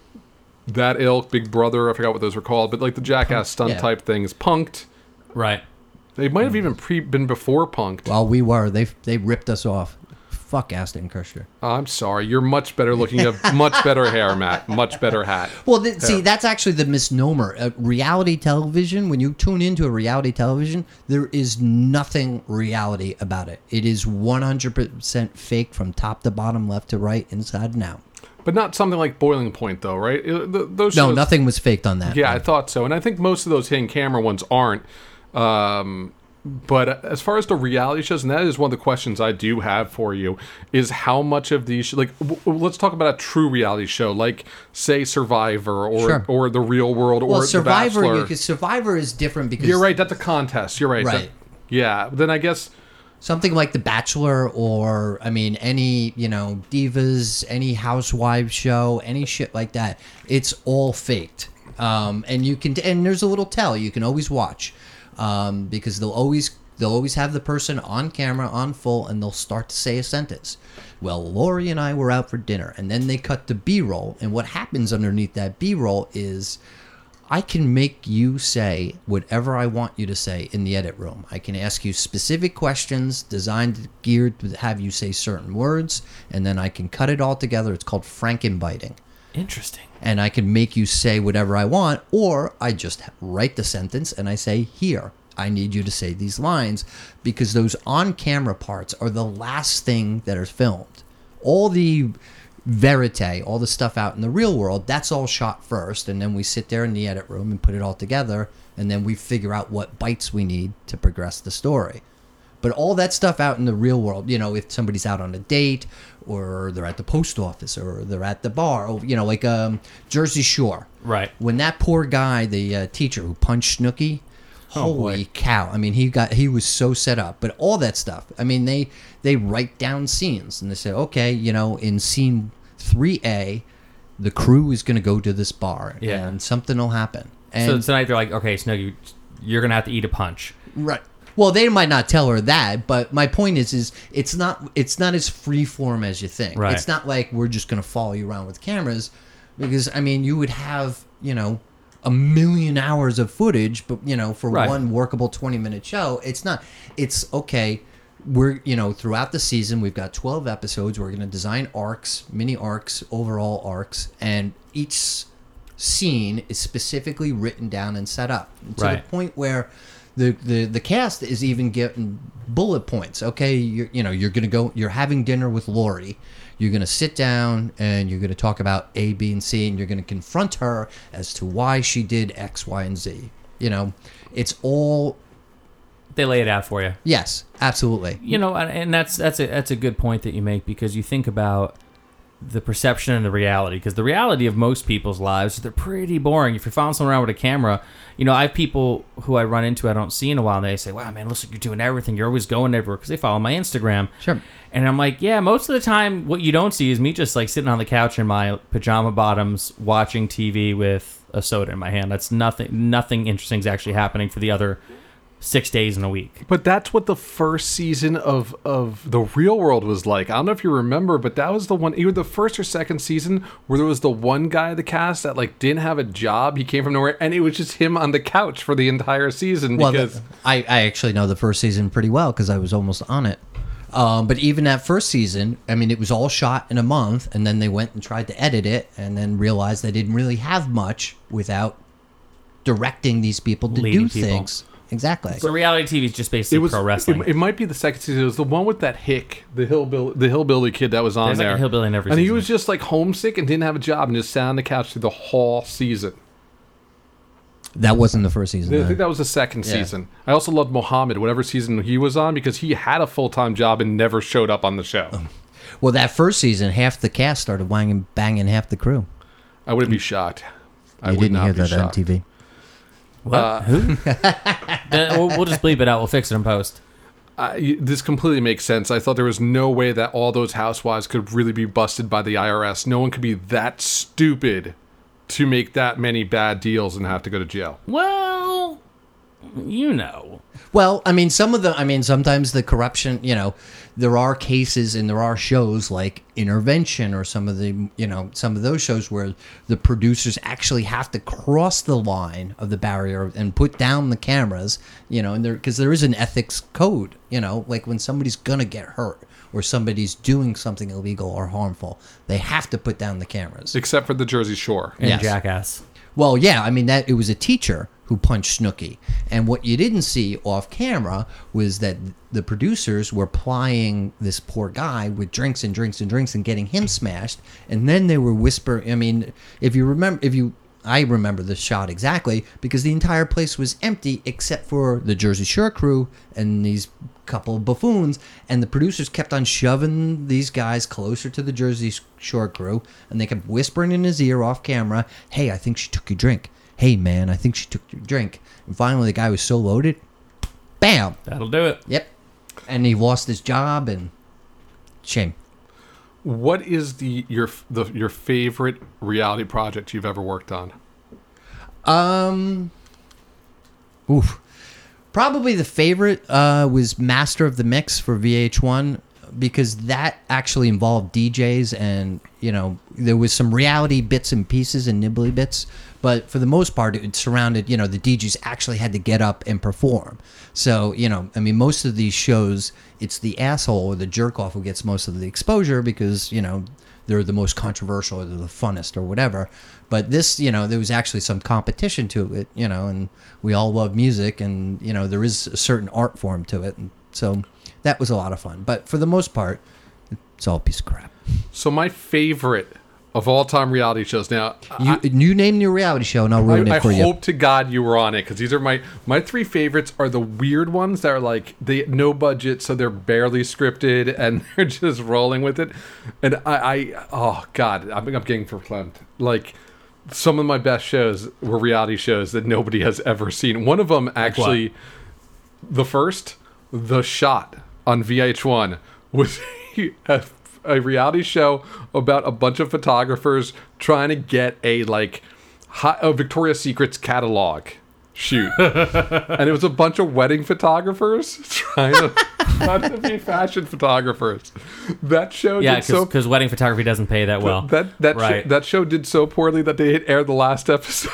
that ilk, Big Brother. I forgot what those were called, but like the Jackass stunt yeah. type things. Punked. right. They might have even pre been before Punked. While we were, they they ripped us off. Fuck Aston Kutcher. Oh, I'm sorry. You're much better looking. You have much better hair, Matt. Much better hat. Well, th- see, that's actually the misnomer. Uh, reality television, when you tune into a reality television, there is nothing reality about it. It is one hundred percent fake from top to bottom, left to right, inside and out. But not something like Boiling Point, though, right? It- th- those No, shows- nothing was faked on that. Yeah, I thought so, and I think most of those hidden camera ones aren't. Um, but as far as the reality shows, and that is one of the questions I do have for you, is how much of these, sh- like, w- w- let's talk about a true reality show, like say Survivor or Sure. or The Real World Well, or Survivor, The you Bachelor. could- Survivor is different because You're right. That's a contest. You're right. Right. That- yeah. Then I guess. something like The Bachelor, or I mean, any you know Divas, any Housewives show, any shit like that. It's all faked, um, and you can and there's a little tell you can always watch, um, because they'll always they'll always have the person on camera on full, and they'll start to say a sentence. Well, Lori and I were out for dinner, and then they cut to B-roll, and what happens underneath that B-roll is, I can make you say whatever I want you to say in the edit room. I can ask you specific questions designed, geared to have you say certain words, and then I can cut it all together. It's called Frankenbiting. Interesting. And I can make you say whatever I want, or I just write the sentence and I say, here, I need you to say these lines, because those on-camera parts are the last thing that are filmed. All the verite, all the stuff out in the real world, that's all shot first, and then we sit there in the edit room and put it all together, and then we figure out what bites we need to progress the story. But all that stuff out in the real world, you know, if somebody's out on a date, or they're at the post office, or they're at the bar, or, you know, like um, Jersey Shore. Right. When that poor guy, the uh, teacher who punched Snooki, Oh, holy boy. cow! I mean, he got he was so set up. But all that stuff, I mean, they they write down scenes and they say, okay, you know, in scene three A, the crew is going to go to this bar, Yeah. and something will happen. So And tonight they're like, okay, Snooki, you're gonna have to eat a punch. right. Well, they might not tell her that, but my point is, is it's not it's not as freeform as you think. Right. It's not like we're just going to follow you around with cameras, because I mean, you would have you know a million hours of footage, but you know for Right. one workable twenty minute show, it's not. It's okay. We're you know throughout the season we've got twelve episodes. We're going to design arcs, mini arcs, overall arcs, and each scene is specifically written down and set up to Right. the point where the, the the cast is even getting bullet points. Okay, you're you know you're gonna go. You're having dinner with Lori. You're gonna sit down and you're gonna talk about A, B, and C, and you're gonna confront her as to why she did X, Y, and Z. You know, it's all They lay it out for you. yes, absolutely. You know, and and that's that's a that's a good point that you make, because you think about the perception and the reality, because the reality of most people's lives is they're pretty boring. If you're following someone around with a camera, you know, I have people who I run into I don't see in a while, and they say, wow, man, looks like you're doing everything. You're always going everywhere, because they follow my Instagram. Sure. And I'm like, yeah, most of the time what you don't see is me just like sitting on the couch in my pajama bottoms watching T V with a soda in my hand. That's nothing, nothing interesting is actually happening for the other six days in a week. But that's what the first season of, of The Real World was like. I don't know if you remember, but that was the one, either the first or second season, where there was the one guy in the cast that like didn't have a job. He came from nowhere, and it was just him on the couch for the entire season. Well, Because the, I, I actually know the first season pretty well because I was almost on it. Um, but even that first season, I mean, it was all shot in a month, and then they went and tried to edit it, and then realized they didn't really have much without directing these people to Leading do people. things. Exactly. So reality T V is just basically it was pro wrestling. It, it might be the second season. It was the one with that hick, the hillbilly, the hillbilly kid that was on There's like there. a hillbilly in every and he season. was just like homesick and didn't have a job and just sat on the couch through the whole season. That wasn't the first season. I though. think that was the second Yeah. season. I also loved Mohammed, whatever season he was on, because he had a full time job and never showed up on the show. Well, that first season, half the cast started wanging, banging half the crew. I wouldn't be shocked. I You would didn't not hear be that on shocked. T V. What? Uh, Who? Then we'll, we'll just bleep it out. We'll fix it in post. I, this completely makes sense. I thought there was no way that all those housewives could really be busted by the I R S. No one could be that stupid to make that many bad deals and have to go to jail. Well, you know. Well, I mean, some of the, I mean, sometimes the corruption, you know, there are cases and there are shows like Intervention or some of the, you know, some of those shows where the producers actually have to cross the line of the barrier and put down the cameras, you know, and there, because there is an ethics code, you know, like when somebody's going to get hurt or somebody's doing something illegal or harmful, they have to put down the cameras. Except for the Jersey Shore. And Yes. Jackass. Well, yeah, I mean that it was a teacher who punched Snooki, and what you didn't see off camera was that the producers were plying this poor guy with drinks and drinks and drinks and getting him smashed, and then they were whispering. I mean, if you remember, if you, I remember the shot exactly because the entire place was empty except for the Jersey Shore crew and these couple of buffoons, and the producers kept on shoving these guys closer to the Jersey Shore crew, and they kept whispering in his ear off camera, "Hey, I think she took your drink. Hey, man, I think she took your drink." And finally, the guy was so loaded, bam, That'll do it. yep, and he lost his job, and shame. What is the your the your favorite reality project you've ever worked on? Um, oof. Probably the favorite uh, was Master of the Mix for V H one because that actually involved D Js and, you know, there was some reality bits and pieces and nibbly bits, but for the most part it surrounded, you know, the D Js actually had to get up and perform. So, you know, I mean, most of these shows, it's the asshole or the jerk off who gets most of the exposure because, you know, they're the most controversial or they're the funnest or whatever. But this, you know, there was actually some competition to it, you know, and we all love music and, you know, there is a certain art form to it. And so that was a lot of fun. But for the most part, it's all a piece of crap. So my favorite of all time reality shows. Now, You, you name your reality show and I'll ruin I, it for I you. hope to God you were on it because these are my my three favorites. Are the weird ones that are like they no budget, so they're barely scripted and they're just rolling with it. And I, I oh God, I'm, I'm getting verklempt. Like some of my best shows were reality shows that nobody has ever seen. One of them actually, the first, The Shot on V H one was a, a reality show about a bunch of photographers trying to get a like hi- a Victoria's Secret's catalog shoot, and it was a bunch of wedding photographers trying to, trying to be fashion photographers. That show Yeah, did so because wedding photography doesn't pay that well. that that Right. sh- that show did so poorly that they hit air the last episode.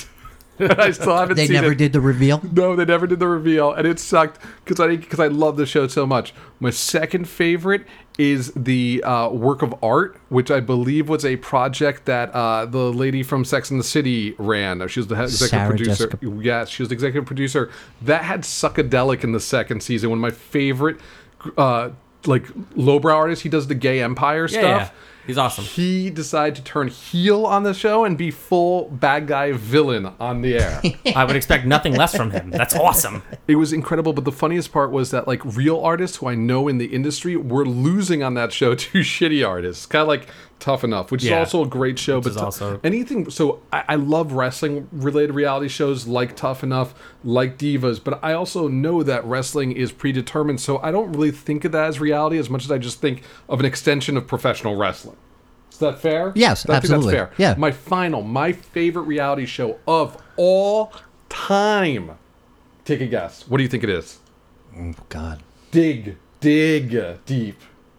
I still haven't They seen never it. did the reveal. No, they never did the reveal, and it sucked because I because I love the show so much. My second favorite is the uh, work of art, which I believe was a project that uh, the lady from Sex and the City ran. She was the head executive Sarah producer. Jessica. Yes, she was the executive producer. That had Suckadelic in the second season. One of my favorite, uh, like lowbrow artists. He does the gay empire yeah, stuff. yeah. He's awesome. He decided to turn heel on the show and be full bad guy villain on the air. I would expect nothing less from him. That's awesome. It was incredible, but the funniest part was that like real artists who I know in the industry were losing on that show to shitty artists. Kind of like Tough Enough, which Yeah. is also a great show. But is t- also- anything. So I, I love wrestling related reality shows like Tough Enough, like Divas. But I also know that wrestling is predetermined, so I don't really think of that as reality as much as I just think of an extension of professional wrestling. Is that fair? Yes, I think absolutely. that's fair. Yeah. My final, my favorite reality show of all time. Take a guess. What do you think it is? Oh, God. Dig, dig deep.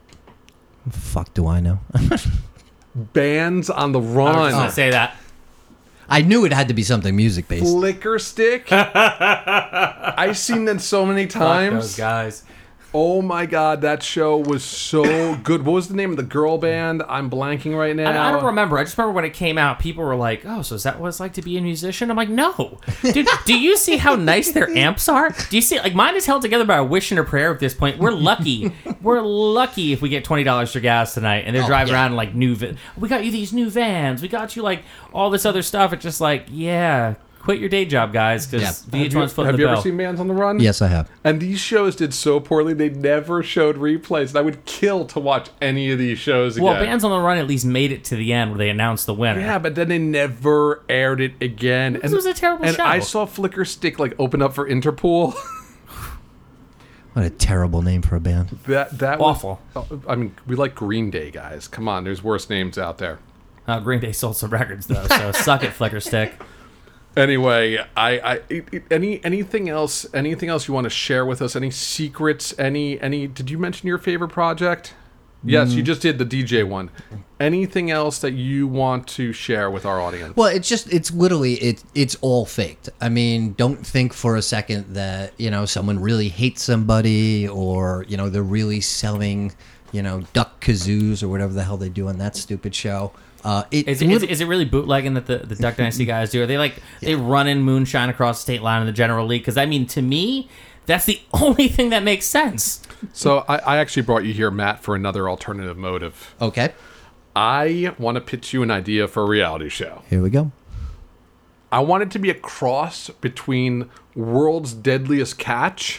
Fuck do I know? Bands on the I was Run. just gonna say that. I knew it had to be something music based. Flicker Stick. I've seen that so many Fuck those times. guys. Oh my god, that show was so good. What was the name of the girl band? I'm blanking right now. I, I don't remember. I just remember when it came out, people were like, "Oh, so is that what it's like to be a musician?" I'm like, "No, dude. Do you see how nice their amps are? Do you see? Like mine is held together by a wish and a prayer. At this point, we're lucky. We're lucky if we get twenty dollars for gas tonight, and they're Oh, driving yeah. around in like new. Va- we got you these new vans. We got you like all this other stuff. It's just like, yeah, quit your day job, guys, because Yeah. V H Have one's you, footing have the you bill. ever seen Bands on the Run? Yes, I have. And these shows did so poorly, they never showed replays. And I would kill to watch any of these shows again. Well, Bands on the Run at least made it to the end where they announced the winner. Yeah, but then they never aired it again. This was a terrible and show. I saw Flicker Stick like open up for Interpol. What a terrible name for a band. that that was- Awful. I mean, we like Green Day, guys. Come on, there's worse names out there. Uh, Green Day sold some records though, so suck it, Flicker Stick. Anyway, I, I it, it- any anything else anything else you want to share with us? Any secrets? Any any? Did you mention your favorite project? Yes, you just did the D J one. Anything else that you want to share with our audience? Well, it's just it's literally it it's all faked. I mean, don't think for a second that, you know, someone really hates somebody or, you know, they're really selling, you know, duck kazoos or whatever the hell they do on that stupid show. Uh, it, Is it, is, it, is it really bootlegging that the, the Duck Dynasty guys do? Are they like they run in moonshine across the state line in the General League? Because I mean, to me, that's the only thing that makes sense. So I, I actually brought you here, Matt, for another alternative motive. Okay, I want to pitch you an idea for a reality show. here we go. I want it to be a cross between World's Deadliest Catch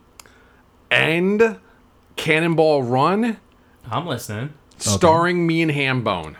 and Cannonball Run, I'm listening. starring me and Hambone.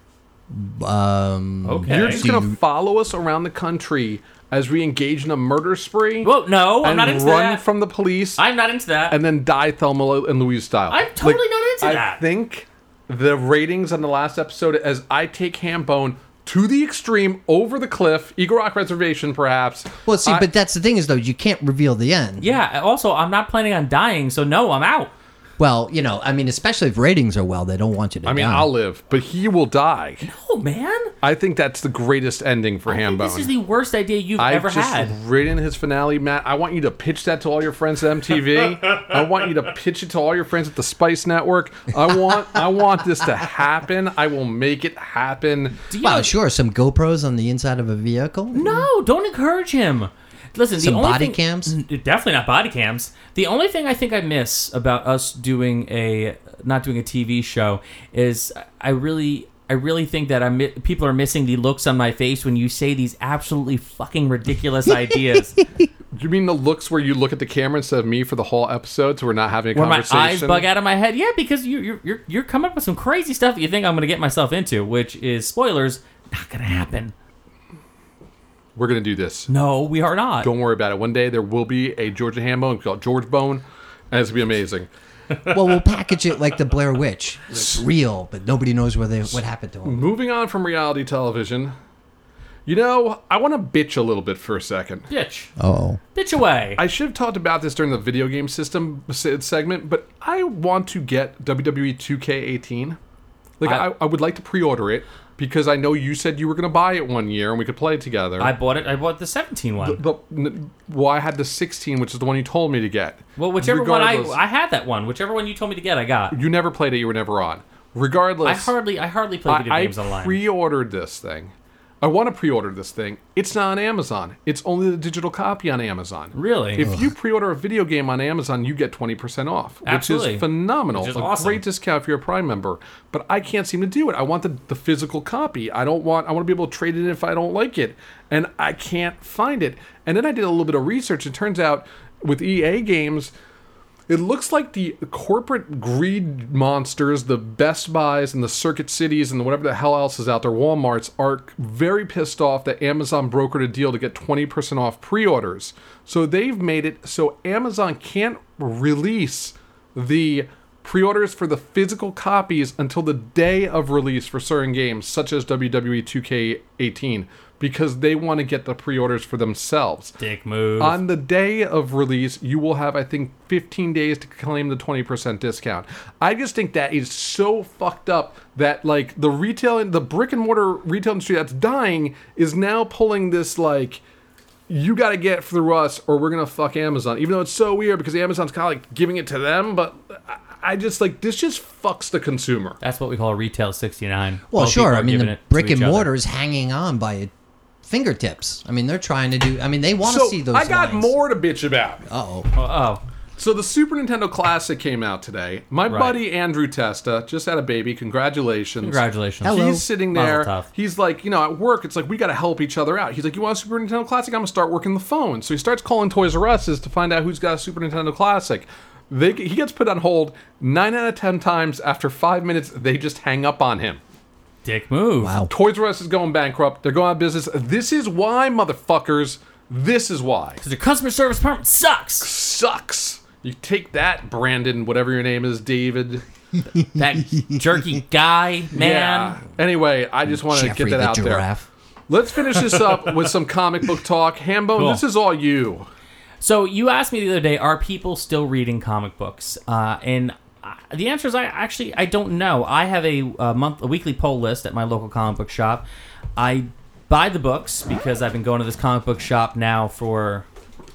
Um, Okay. You're just So going you- to follow us around the country as we engage in a murder spree Whoa, no, I'm and not into run that. from the police I'm not into that. and then die Thelma and Louise style. I'm totally not into I that. think the ratings on the last episode, as I take Hambone to the extreme, over the cliff, Eagle Rock Reservation, perhaps. Well, see, I- but that's the thing is though, you can't reveal the end. Yeah. Also, I'm not planning on dying, so no, I'm out. Well, you know, I mean, especially if ratings are well, they don't want you to. I mean, die. I'll live, but he will die. Oh man, I think that's the greatest ending for I think Hambone. this is the worst idea you've I've ever just had. written his finale, Matt. I want you to pitch that to all your friends at M T V. I want you to pitch it to all your friends at the Spice Network. I want, I want this to happen. I will make it happen. Do you Well, know- sure, some GoPros on the inside of a vehicle. No, don't encourage him. Listen, Some the only body thing, cams? N- Definitely not body cams. The only thing I think I miss about us doing a not doing a T V show is I really I really think that I mi- people are missing the looks on my face when you say these absolutely fucking ridiculous ideas. Do you mean the looks where you look at the camera instead of me for the whole episode, so we're not having a Where my conversation? eyes bug out of my head. Yeah, because you, you're you're you're coming up with some crazy stuff that you think I'm going to get myself into, which is spoilers. Not going to happen. We're gonna do this. No, we are not. Don't worry about it. One day there will be a Georgia Hambone called George Bone, and it's gonna be amazing. Well, we'll package it like the Blair Witch. It's real, but nobody knows where they what happened to him. Moving on from reality television, you know, I want to bitch a little bit for a second. Bitch. Oh, Bitch away. I should have talked about this during the video game system se- segment, but I want to get W W E two K eighteen. Like, I, I- I would like to pre-order it because I know you said you were going to buy it one year and we could play it together. I bought it. I bought the seventeen one. But n- well, I had the sixteen, which is the one you told me to get. Well, whichever one I Regardless, I had that one. Whichever one you told me to get, I got. you never played it. You were never on. Regardless, I hardly I hardly play video I, games I online. pre-ordered this thing. I want to pre-order this thing. It's not on Amazon. It's only the digital copy on Amazon. Really? If you pre-order a video game on Amazon, you get twenty percent off, which Absolutely. is phenomenal. Which is a awesome. great discount if you're a Prime member. But I can't seem to do it. I want the, the physical copy. I don't want. I want to be able to trade it in if I don't like it, and I can't find it. And then I did a little bit of research. It turns out with E A games, It looks like the corporate greed monsters, the Best Buys and the Circuit Cities and whatever the hell else is out there, Walmarts, are very pissed off that Amazon brokered a deal to get twenty percent off pre-orders. So they've made it so Amazon can't release the pre-orders for the physical copies until the day of release for certain games, such as W W E two K eighteen, because they want to get the pre-orders for themselves. Dick move. On the day of release, you will have, I think, fifteen days to claim the twenty percent discount. I just think that is so fucked up that, like, the retail, the brick and mortar retail industry that's dying is now pulling this, like, you got to get through us or we're going to fuck Amazon. Even though it's so weird because Amazon's kind of like giving it to them, but I, I just, like, this just fucks the consumer. That's what we call retail sixty-nine. Well, Both sure. people are I mean, giving the it to brick each and other. mortar is hanging on by it. Fingertips. I mean, they're trying to do. I mean, they want to So see those. I got lines. more to bitch about. Uh-oh. Oh, oh. So the Super Nintendo Classic came out today. My Right. buddy Andrew Testa just had a baby. Congratulations. Congratulations. Hello. He's sitting Mazel there. tov. He's like, you know, at work, it's like, we got to help each other out. He's like, you want a Super Nintendo Classic? I'm going to start working the phone. So he starts calling Toys R Us to find out who's got a Super Nintendo Classic. They, he gets put on hold nine out of ten times. After five minutes, they just hang up on him. Dick move. Wow. Toys R Us is going bankrupt. They're going out of business. This is why, motherfuckers. This is why. Because their customer service department sucks. Sucks. You take that, Brandon, whatever your name is, David. That jerky guy, man. Yeah. Anyway, I just wanted Jeffrey to get that the out giraffe. there. Let's finish this up with some comic book talk. Hambone, Cool. this is all you. So you asked me the other day, are people still reading comic books? Uh, and uh, the answer is I actually I don't know. I have a, a month a weekly poll list at my local comic book shop. I buy the books because I've been going to this comic book shop now for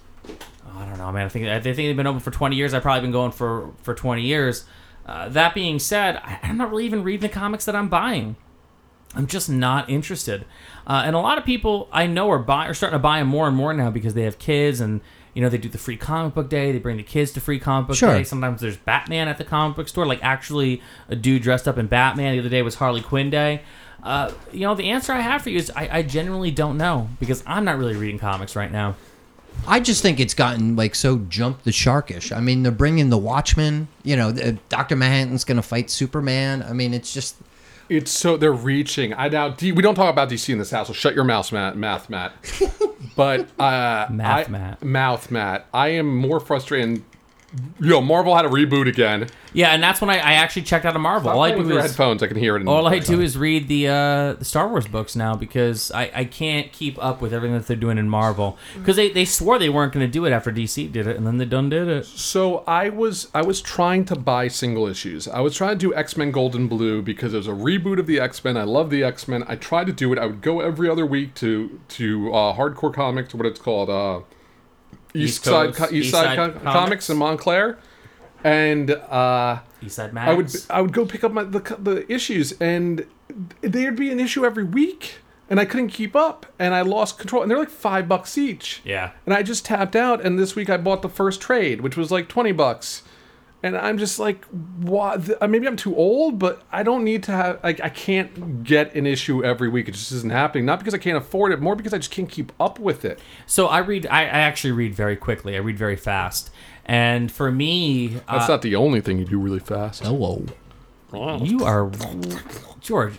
I don't know, man. I think I think they've been open for twenty years. I've probably been going for for twenty years. Uh, that being said, I, I'm not really even reading the comics that I'm buying. I'm just not interested. Uh, and a lot of people I know are buy are starting to buy them more and more now because they have kids and you know they do the free comic book day. They bring the kids to free comic book Sure. day. Sometimes there's Batman at the comic book store, like actually a dude dressed up in Batman. The other day was Harley Quinn day. Uh, you know, the answer I have for you is I, I genuinely don't know because I'm not really reading comics right now. I just think it's gotten like so jump the sharkish. I mean, they're bringing the Watchmen. You know, the- Doctor Manhattan's going to fight Superman. I mean, it's just It's so they're reaching. I doubt D, we don't talk about D C in this house. So shut your mouth, Matt. Math, Matt. But uh, Math, I, Matt. Mouth, Matt. I am more frustrated. Yo, Marvel had a reboot again. Yeah, and that's when I, I actually checked out of Marvel. Stop All I playing do with your is headphones. I can hear it. In all I do is read the uh, the Star Wars books now because I, I can't keep up with everything that they're doing in Marvel because they, they swore they weren't going to do it after D C did it and then they done did it. So I was I was trying to buy single issues. I was trying to do X-Men Gold and Blue because it was a reboot of the X-Men. I love the X-Men. I tried to do it. I would go every other week to to uh, Hardcore Comics, what it's called, uh, East, East Side Coast- Co- East, East Side, Side Co- Comics. Comics in Montclair, and uh, Eastside I would Mags. I would go pick up my the, the issues, and there'd be an issue every week, and I couldn't keep up, and I lost control. And they're like five bucks each. Yeah. And I just tapped out, and this week I bought the first trade, which was like twenty bucks. And I'm just like, what? Uh, Maybe I'm too old, but I don't need to have, like, I can't get an issue every week. It just isn't happening. Not because I can't afford it, more because I just can't keep up with it. So I read. I, I actually read very quickly. I read very fast. And for me, That's uh, not the only thing you do really fast. hello. you are George.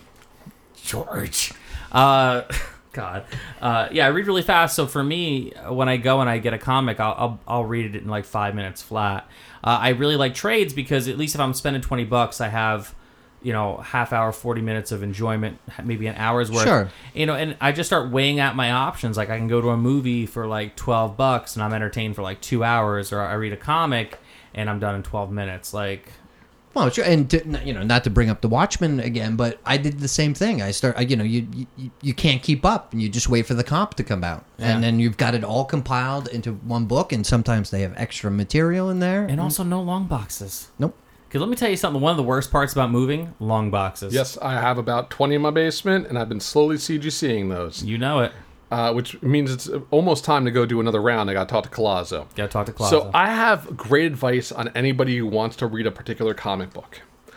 George. Uh, God. Uh, yeah, I read really fast. So for me, when I go and I get a comic, I'll I'll, I'll read it in like five minutes flat. Uh, I really like trades because at least if I'm spending twenty bucks, I have, you know, half hour, forty minutes of enjoyment, maybe an hour's worth. Sure. You know, and I just start weighing out my options. Like I can go to a movie for like twelve bucks and I'm entertained for like two hours, or I read a comic and I'm done in twelve minutes. Like, Well, sure, and to, you know, not to bring up the Watchmen again, but I did the same thing. I start, I, you know, you, you you can't keep up, and you just wait for the comp to come out, Yeah. and then you've got it all compiled into one book. And sometimes they have extra material in there. and also no long boxes. Nope. Because let me tell you something. One of the worst parts about moving, long boxes. Yes, I have about twenty in my basement, and I've been slowly C G C'ing those, You know it. uh, which means it's almost time to go do another round. I got to talk to Colazzo. Got to talk to Claudia. So I have great advice on anybody who wants to read a particular comic book.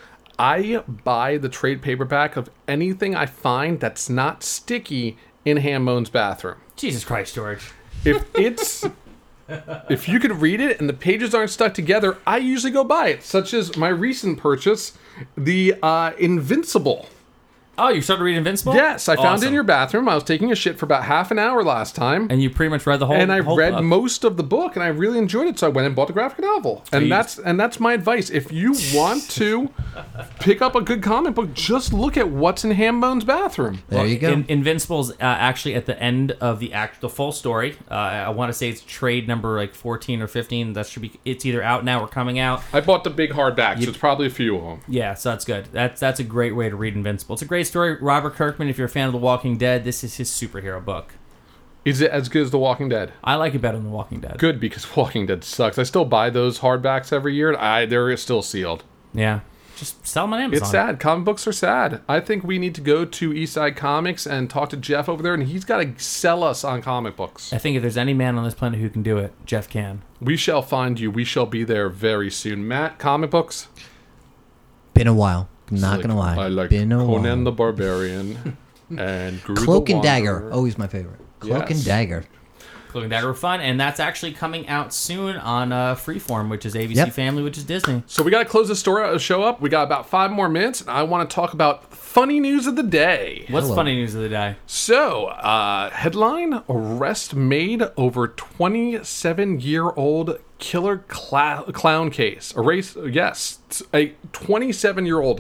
I buy the trade paperback of anything I find that's not sticky in Hambone's bathroom. Jesus Christ, George. If it's If you can read it and the pages aren't stuck together, I usually go buy it, such as my recent purchase, the uh, Invincible. Oh, you started reading Invincible? Yes, I found it Awesome. in your bathroom. I was taking a shit for about half an hour last time. And you pretty much read the whole And I whole read book. most of the book, and I really enjoyed it, so I went and bought the graphic novel. And you- that's and that's my advice. If you want to pick up a good comic book, just look at what's in Hambone's bathroom. There you go. In, Invincible's uh, actually at the end of the act, the full story. Uh, I want to say it's trade number like fourteen or fifteen. That should be. It's either out now or coming out. I bought the big hardback, so it's probably a few of them. Yeah, so that's good. That's that's a great way to read Invincible. It's a great story. Robert Kirkman, if you're a fan of The Walking Dead, this is his superhero book. Is it as good as The Walking Dead? I like it better than The Walking Dead. Good, because Walking Dead sucks. I still buy those hardbacks every year, and I they're still sealed. Yeah, just sell them on Amazon. It's sad. Comic books are sad. I think we need to go to Eastside Comics and talk to Jeff over there, and he's got to sell us on comic books. I think if there's any man on this planet who can do it, Jeff can. We shall find you. We shall be there very soon. Matt, comic books? Been a while. Not Like, gonna lie. I like Been a Conan while. the Barbarian and Gru Cloak the and Dagger. Wanderer. Always my favorite. Cloak and Yes. Dagger. Cloak and Dagger were fun, and that's actually coming out soon on uh, Freeform, which is A B C Yep. Family, which is Disney. So we got to close the story uh, show up. We got about five more minutes, and I want to talk about funny news of the day. What's Hello. funny news of the day? So, uh, headline: Arrest made over twenty-seven-year-old killer cla- clown case. Erase, yes, a twenty-seven-year-old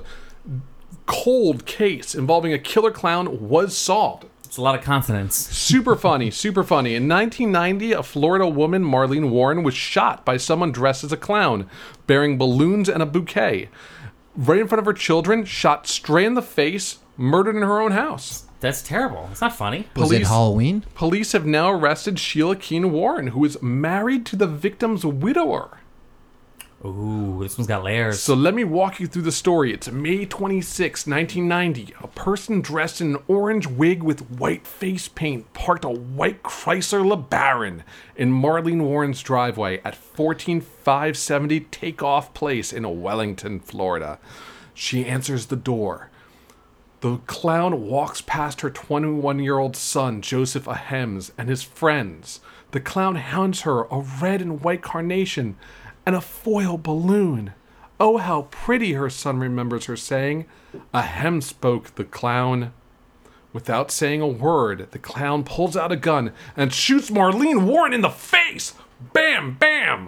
cold case involving a killer clown was solved. It's a lot of consonants. Super funny, super funny. In nineteen ninety, a Florida woman, Marlene Warren, was shot by someone dressed as a clown, bearing balloons and a bouquet. Right in front of her children, shot straight in the face, murdered in her own house. That's terrible. It's not funny. Was Police- it Halloween? Police have now arrested Sheila Keen Warren, who is married to the victim's widower. Ooh, this one's got layers. So let me walk you through the story. It's May twenty-sixth, nineteen ninety. A person dressed in an orange wig with white face paint parked a white Chrysler LeBaron in Marlene Warren's driveway at fourteen five seventy Takeoff Place in Wellington, Florida. She answers the door. The clown walks past her twenty-one-year-old son, Joseph Ahems, and his friends. The clown hands her a red and white carnation and a foil balloon. Oh, how pretty, her son remembers her saying. Ahem, spoke the clown. Without saying a word, the clown pulls out a gun and shoots Marlene Warren in the face. Bam, bam.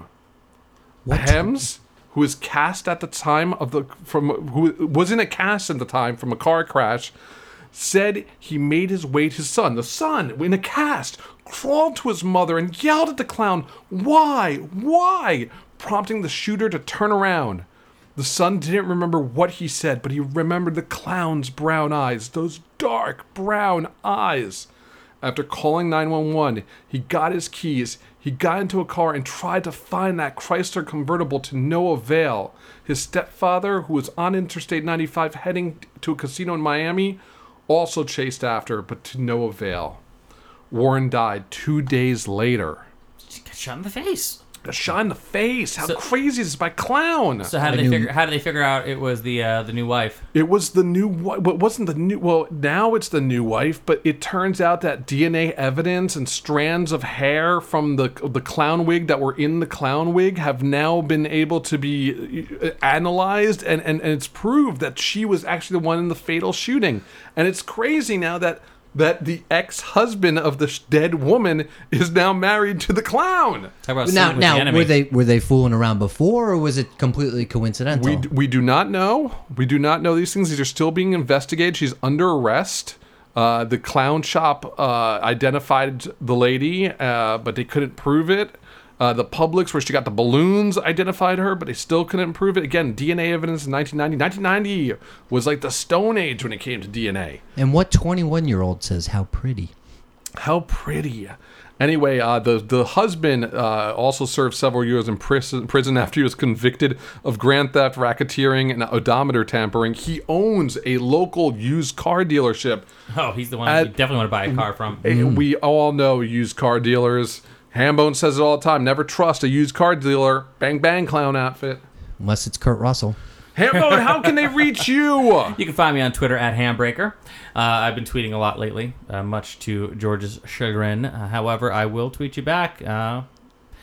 Ahems, who was cast at the time of the from who was in a cast at the time from a car crash, said he made his way to his son. The son, in a cast, crawled to his mother and yelled at the clown, "Why? Why?" prompting the shooter to turn around. The son didn't remember what he said, but he remembered the clown's brown eyes, those dark brown eyes. After calling nine one one, he got his keys, he got into a car and tried to find that Chrysler convertible to no avail. His stepfather, who was on Interstate ninety-five heading to a casino in Miami, also chased after, but to no avail. Warren died two days later. She got shot in the face. A shot in the face. How So- crazy is this by clown? So how I did they knew- figure? How did they figure out it was the uh, the new wife? It was the new wife. Well, it wasn't the new. Well, now it's the new wife, but it turns out that D N A evidence and strands of hair from the the clown wig that were in the clown wig have now been able to be uh, analyzed, and, and, and it's proved that she was actually the one in the fatal shooting. And it's crazy now that that the ex-husband of the sh- dead woman is now married to the clown. Talk about Now, sleeping with the now enemy. were they were they fooling around before, or was it completely coincidental? We, d- we do not know. We do not know these things. These are still being investigated. She's under arrest. Uh, the clown shop uh, identified the lady, uh, but they couldn't prove it. Uh, the Publix, where she got the balloons, identified her, but they still couldn't prove it. Again, D N A evidence in nineteen ninety. nineteen ninety was like the Stone Age when it came to D N A. And what twenty-one-year-old says, "How pretty"? How pretty. Anyway, uh, the the husband uh, also served several years in prison, prison after he was convicted of grand theft, racketeering, and odometer tampering. He owns a local used car dealership. oh, he's the one At- you definitely want to buy a car from. And we all know used car dealers. Hambone says it all the time. Never trust a used car dealer. Bang, bang, clown outfit. Unless it's Kurt Russell. Hambone, how can they reach you? You can find me on Twitter at Handbreaker. Uh, I've been tweeting a lot lately, uh, much to George's chagrin. Uh, however, I will tweet you back. Uh,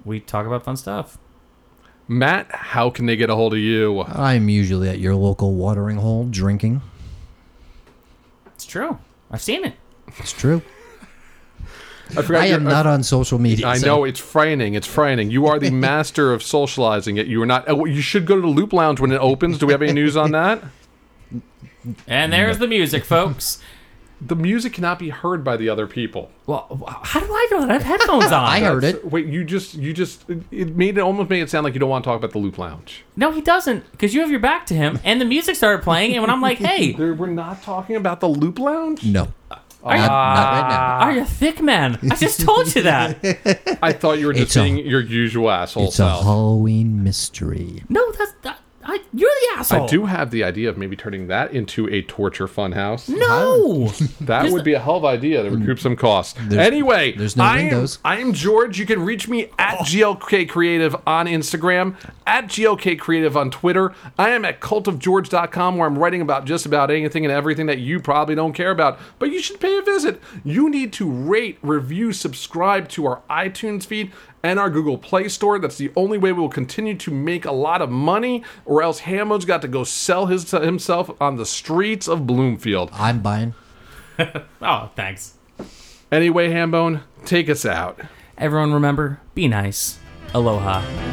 we talk about fun stuff. Matt, how can they get a hold of you? I'm usually at your local watering hole drinking. It's true. I've seen it. It's true. I, forgot I am your- not on social media. I so- know, it's frightening. It's frightening. You are the master of socializing it. You are not. oh, You should go to the Loop Lounge when it opens. Do we have any news on that? And there's the music, folks. The music cannot be heard by the other people. Well, how do I know that? I have headphones on. I heard That's- it. Wait, you just, you just, it- it made it almost made it sound like you don't want to talk about the Loop Lounge. No, he doesn't, because you have your back to him, and the music started playing, and when I'm like, hey, There, we're not talking about the Loop Lounge. No. are you, Not, not right now. are you a thick man? I just told you that. I thought you were just It's a- being your usual asshole It's a self. Halloween mystery. No, that's that. I, you're the asshole. I do have the idea of maybe turning that into a torture fun house. No. That There's would the- be a hell of an idea to recoup some costs. There's- anyway, there's no I am, windows. I am George. You can reach me at G L K Creative on Instagram, at G L K Creative on Twitter. I am at cult of george dot com where I'm writing about just about anything and everything that you probably don't care about, but you should pay a visit. You need to rate, review, subscribe to our iTunes feed and our Google Play Store. That's the only way we will continue to make a lot of money, or else Hambo's got to go sell his himself on the streets of Bloomfield. I'm buying. Oh, thanks. Anyway, Hambone, take us out. Everyone remember, be nice. Aloha.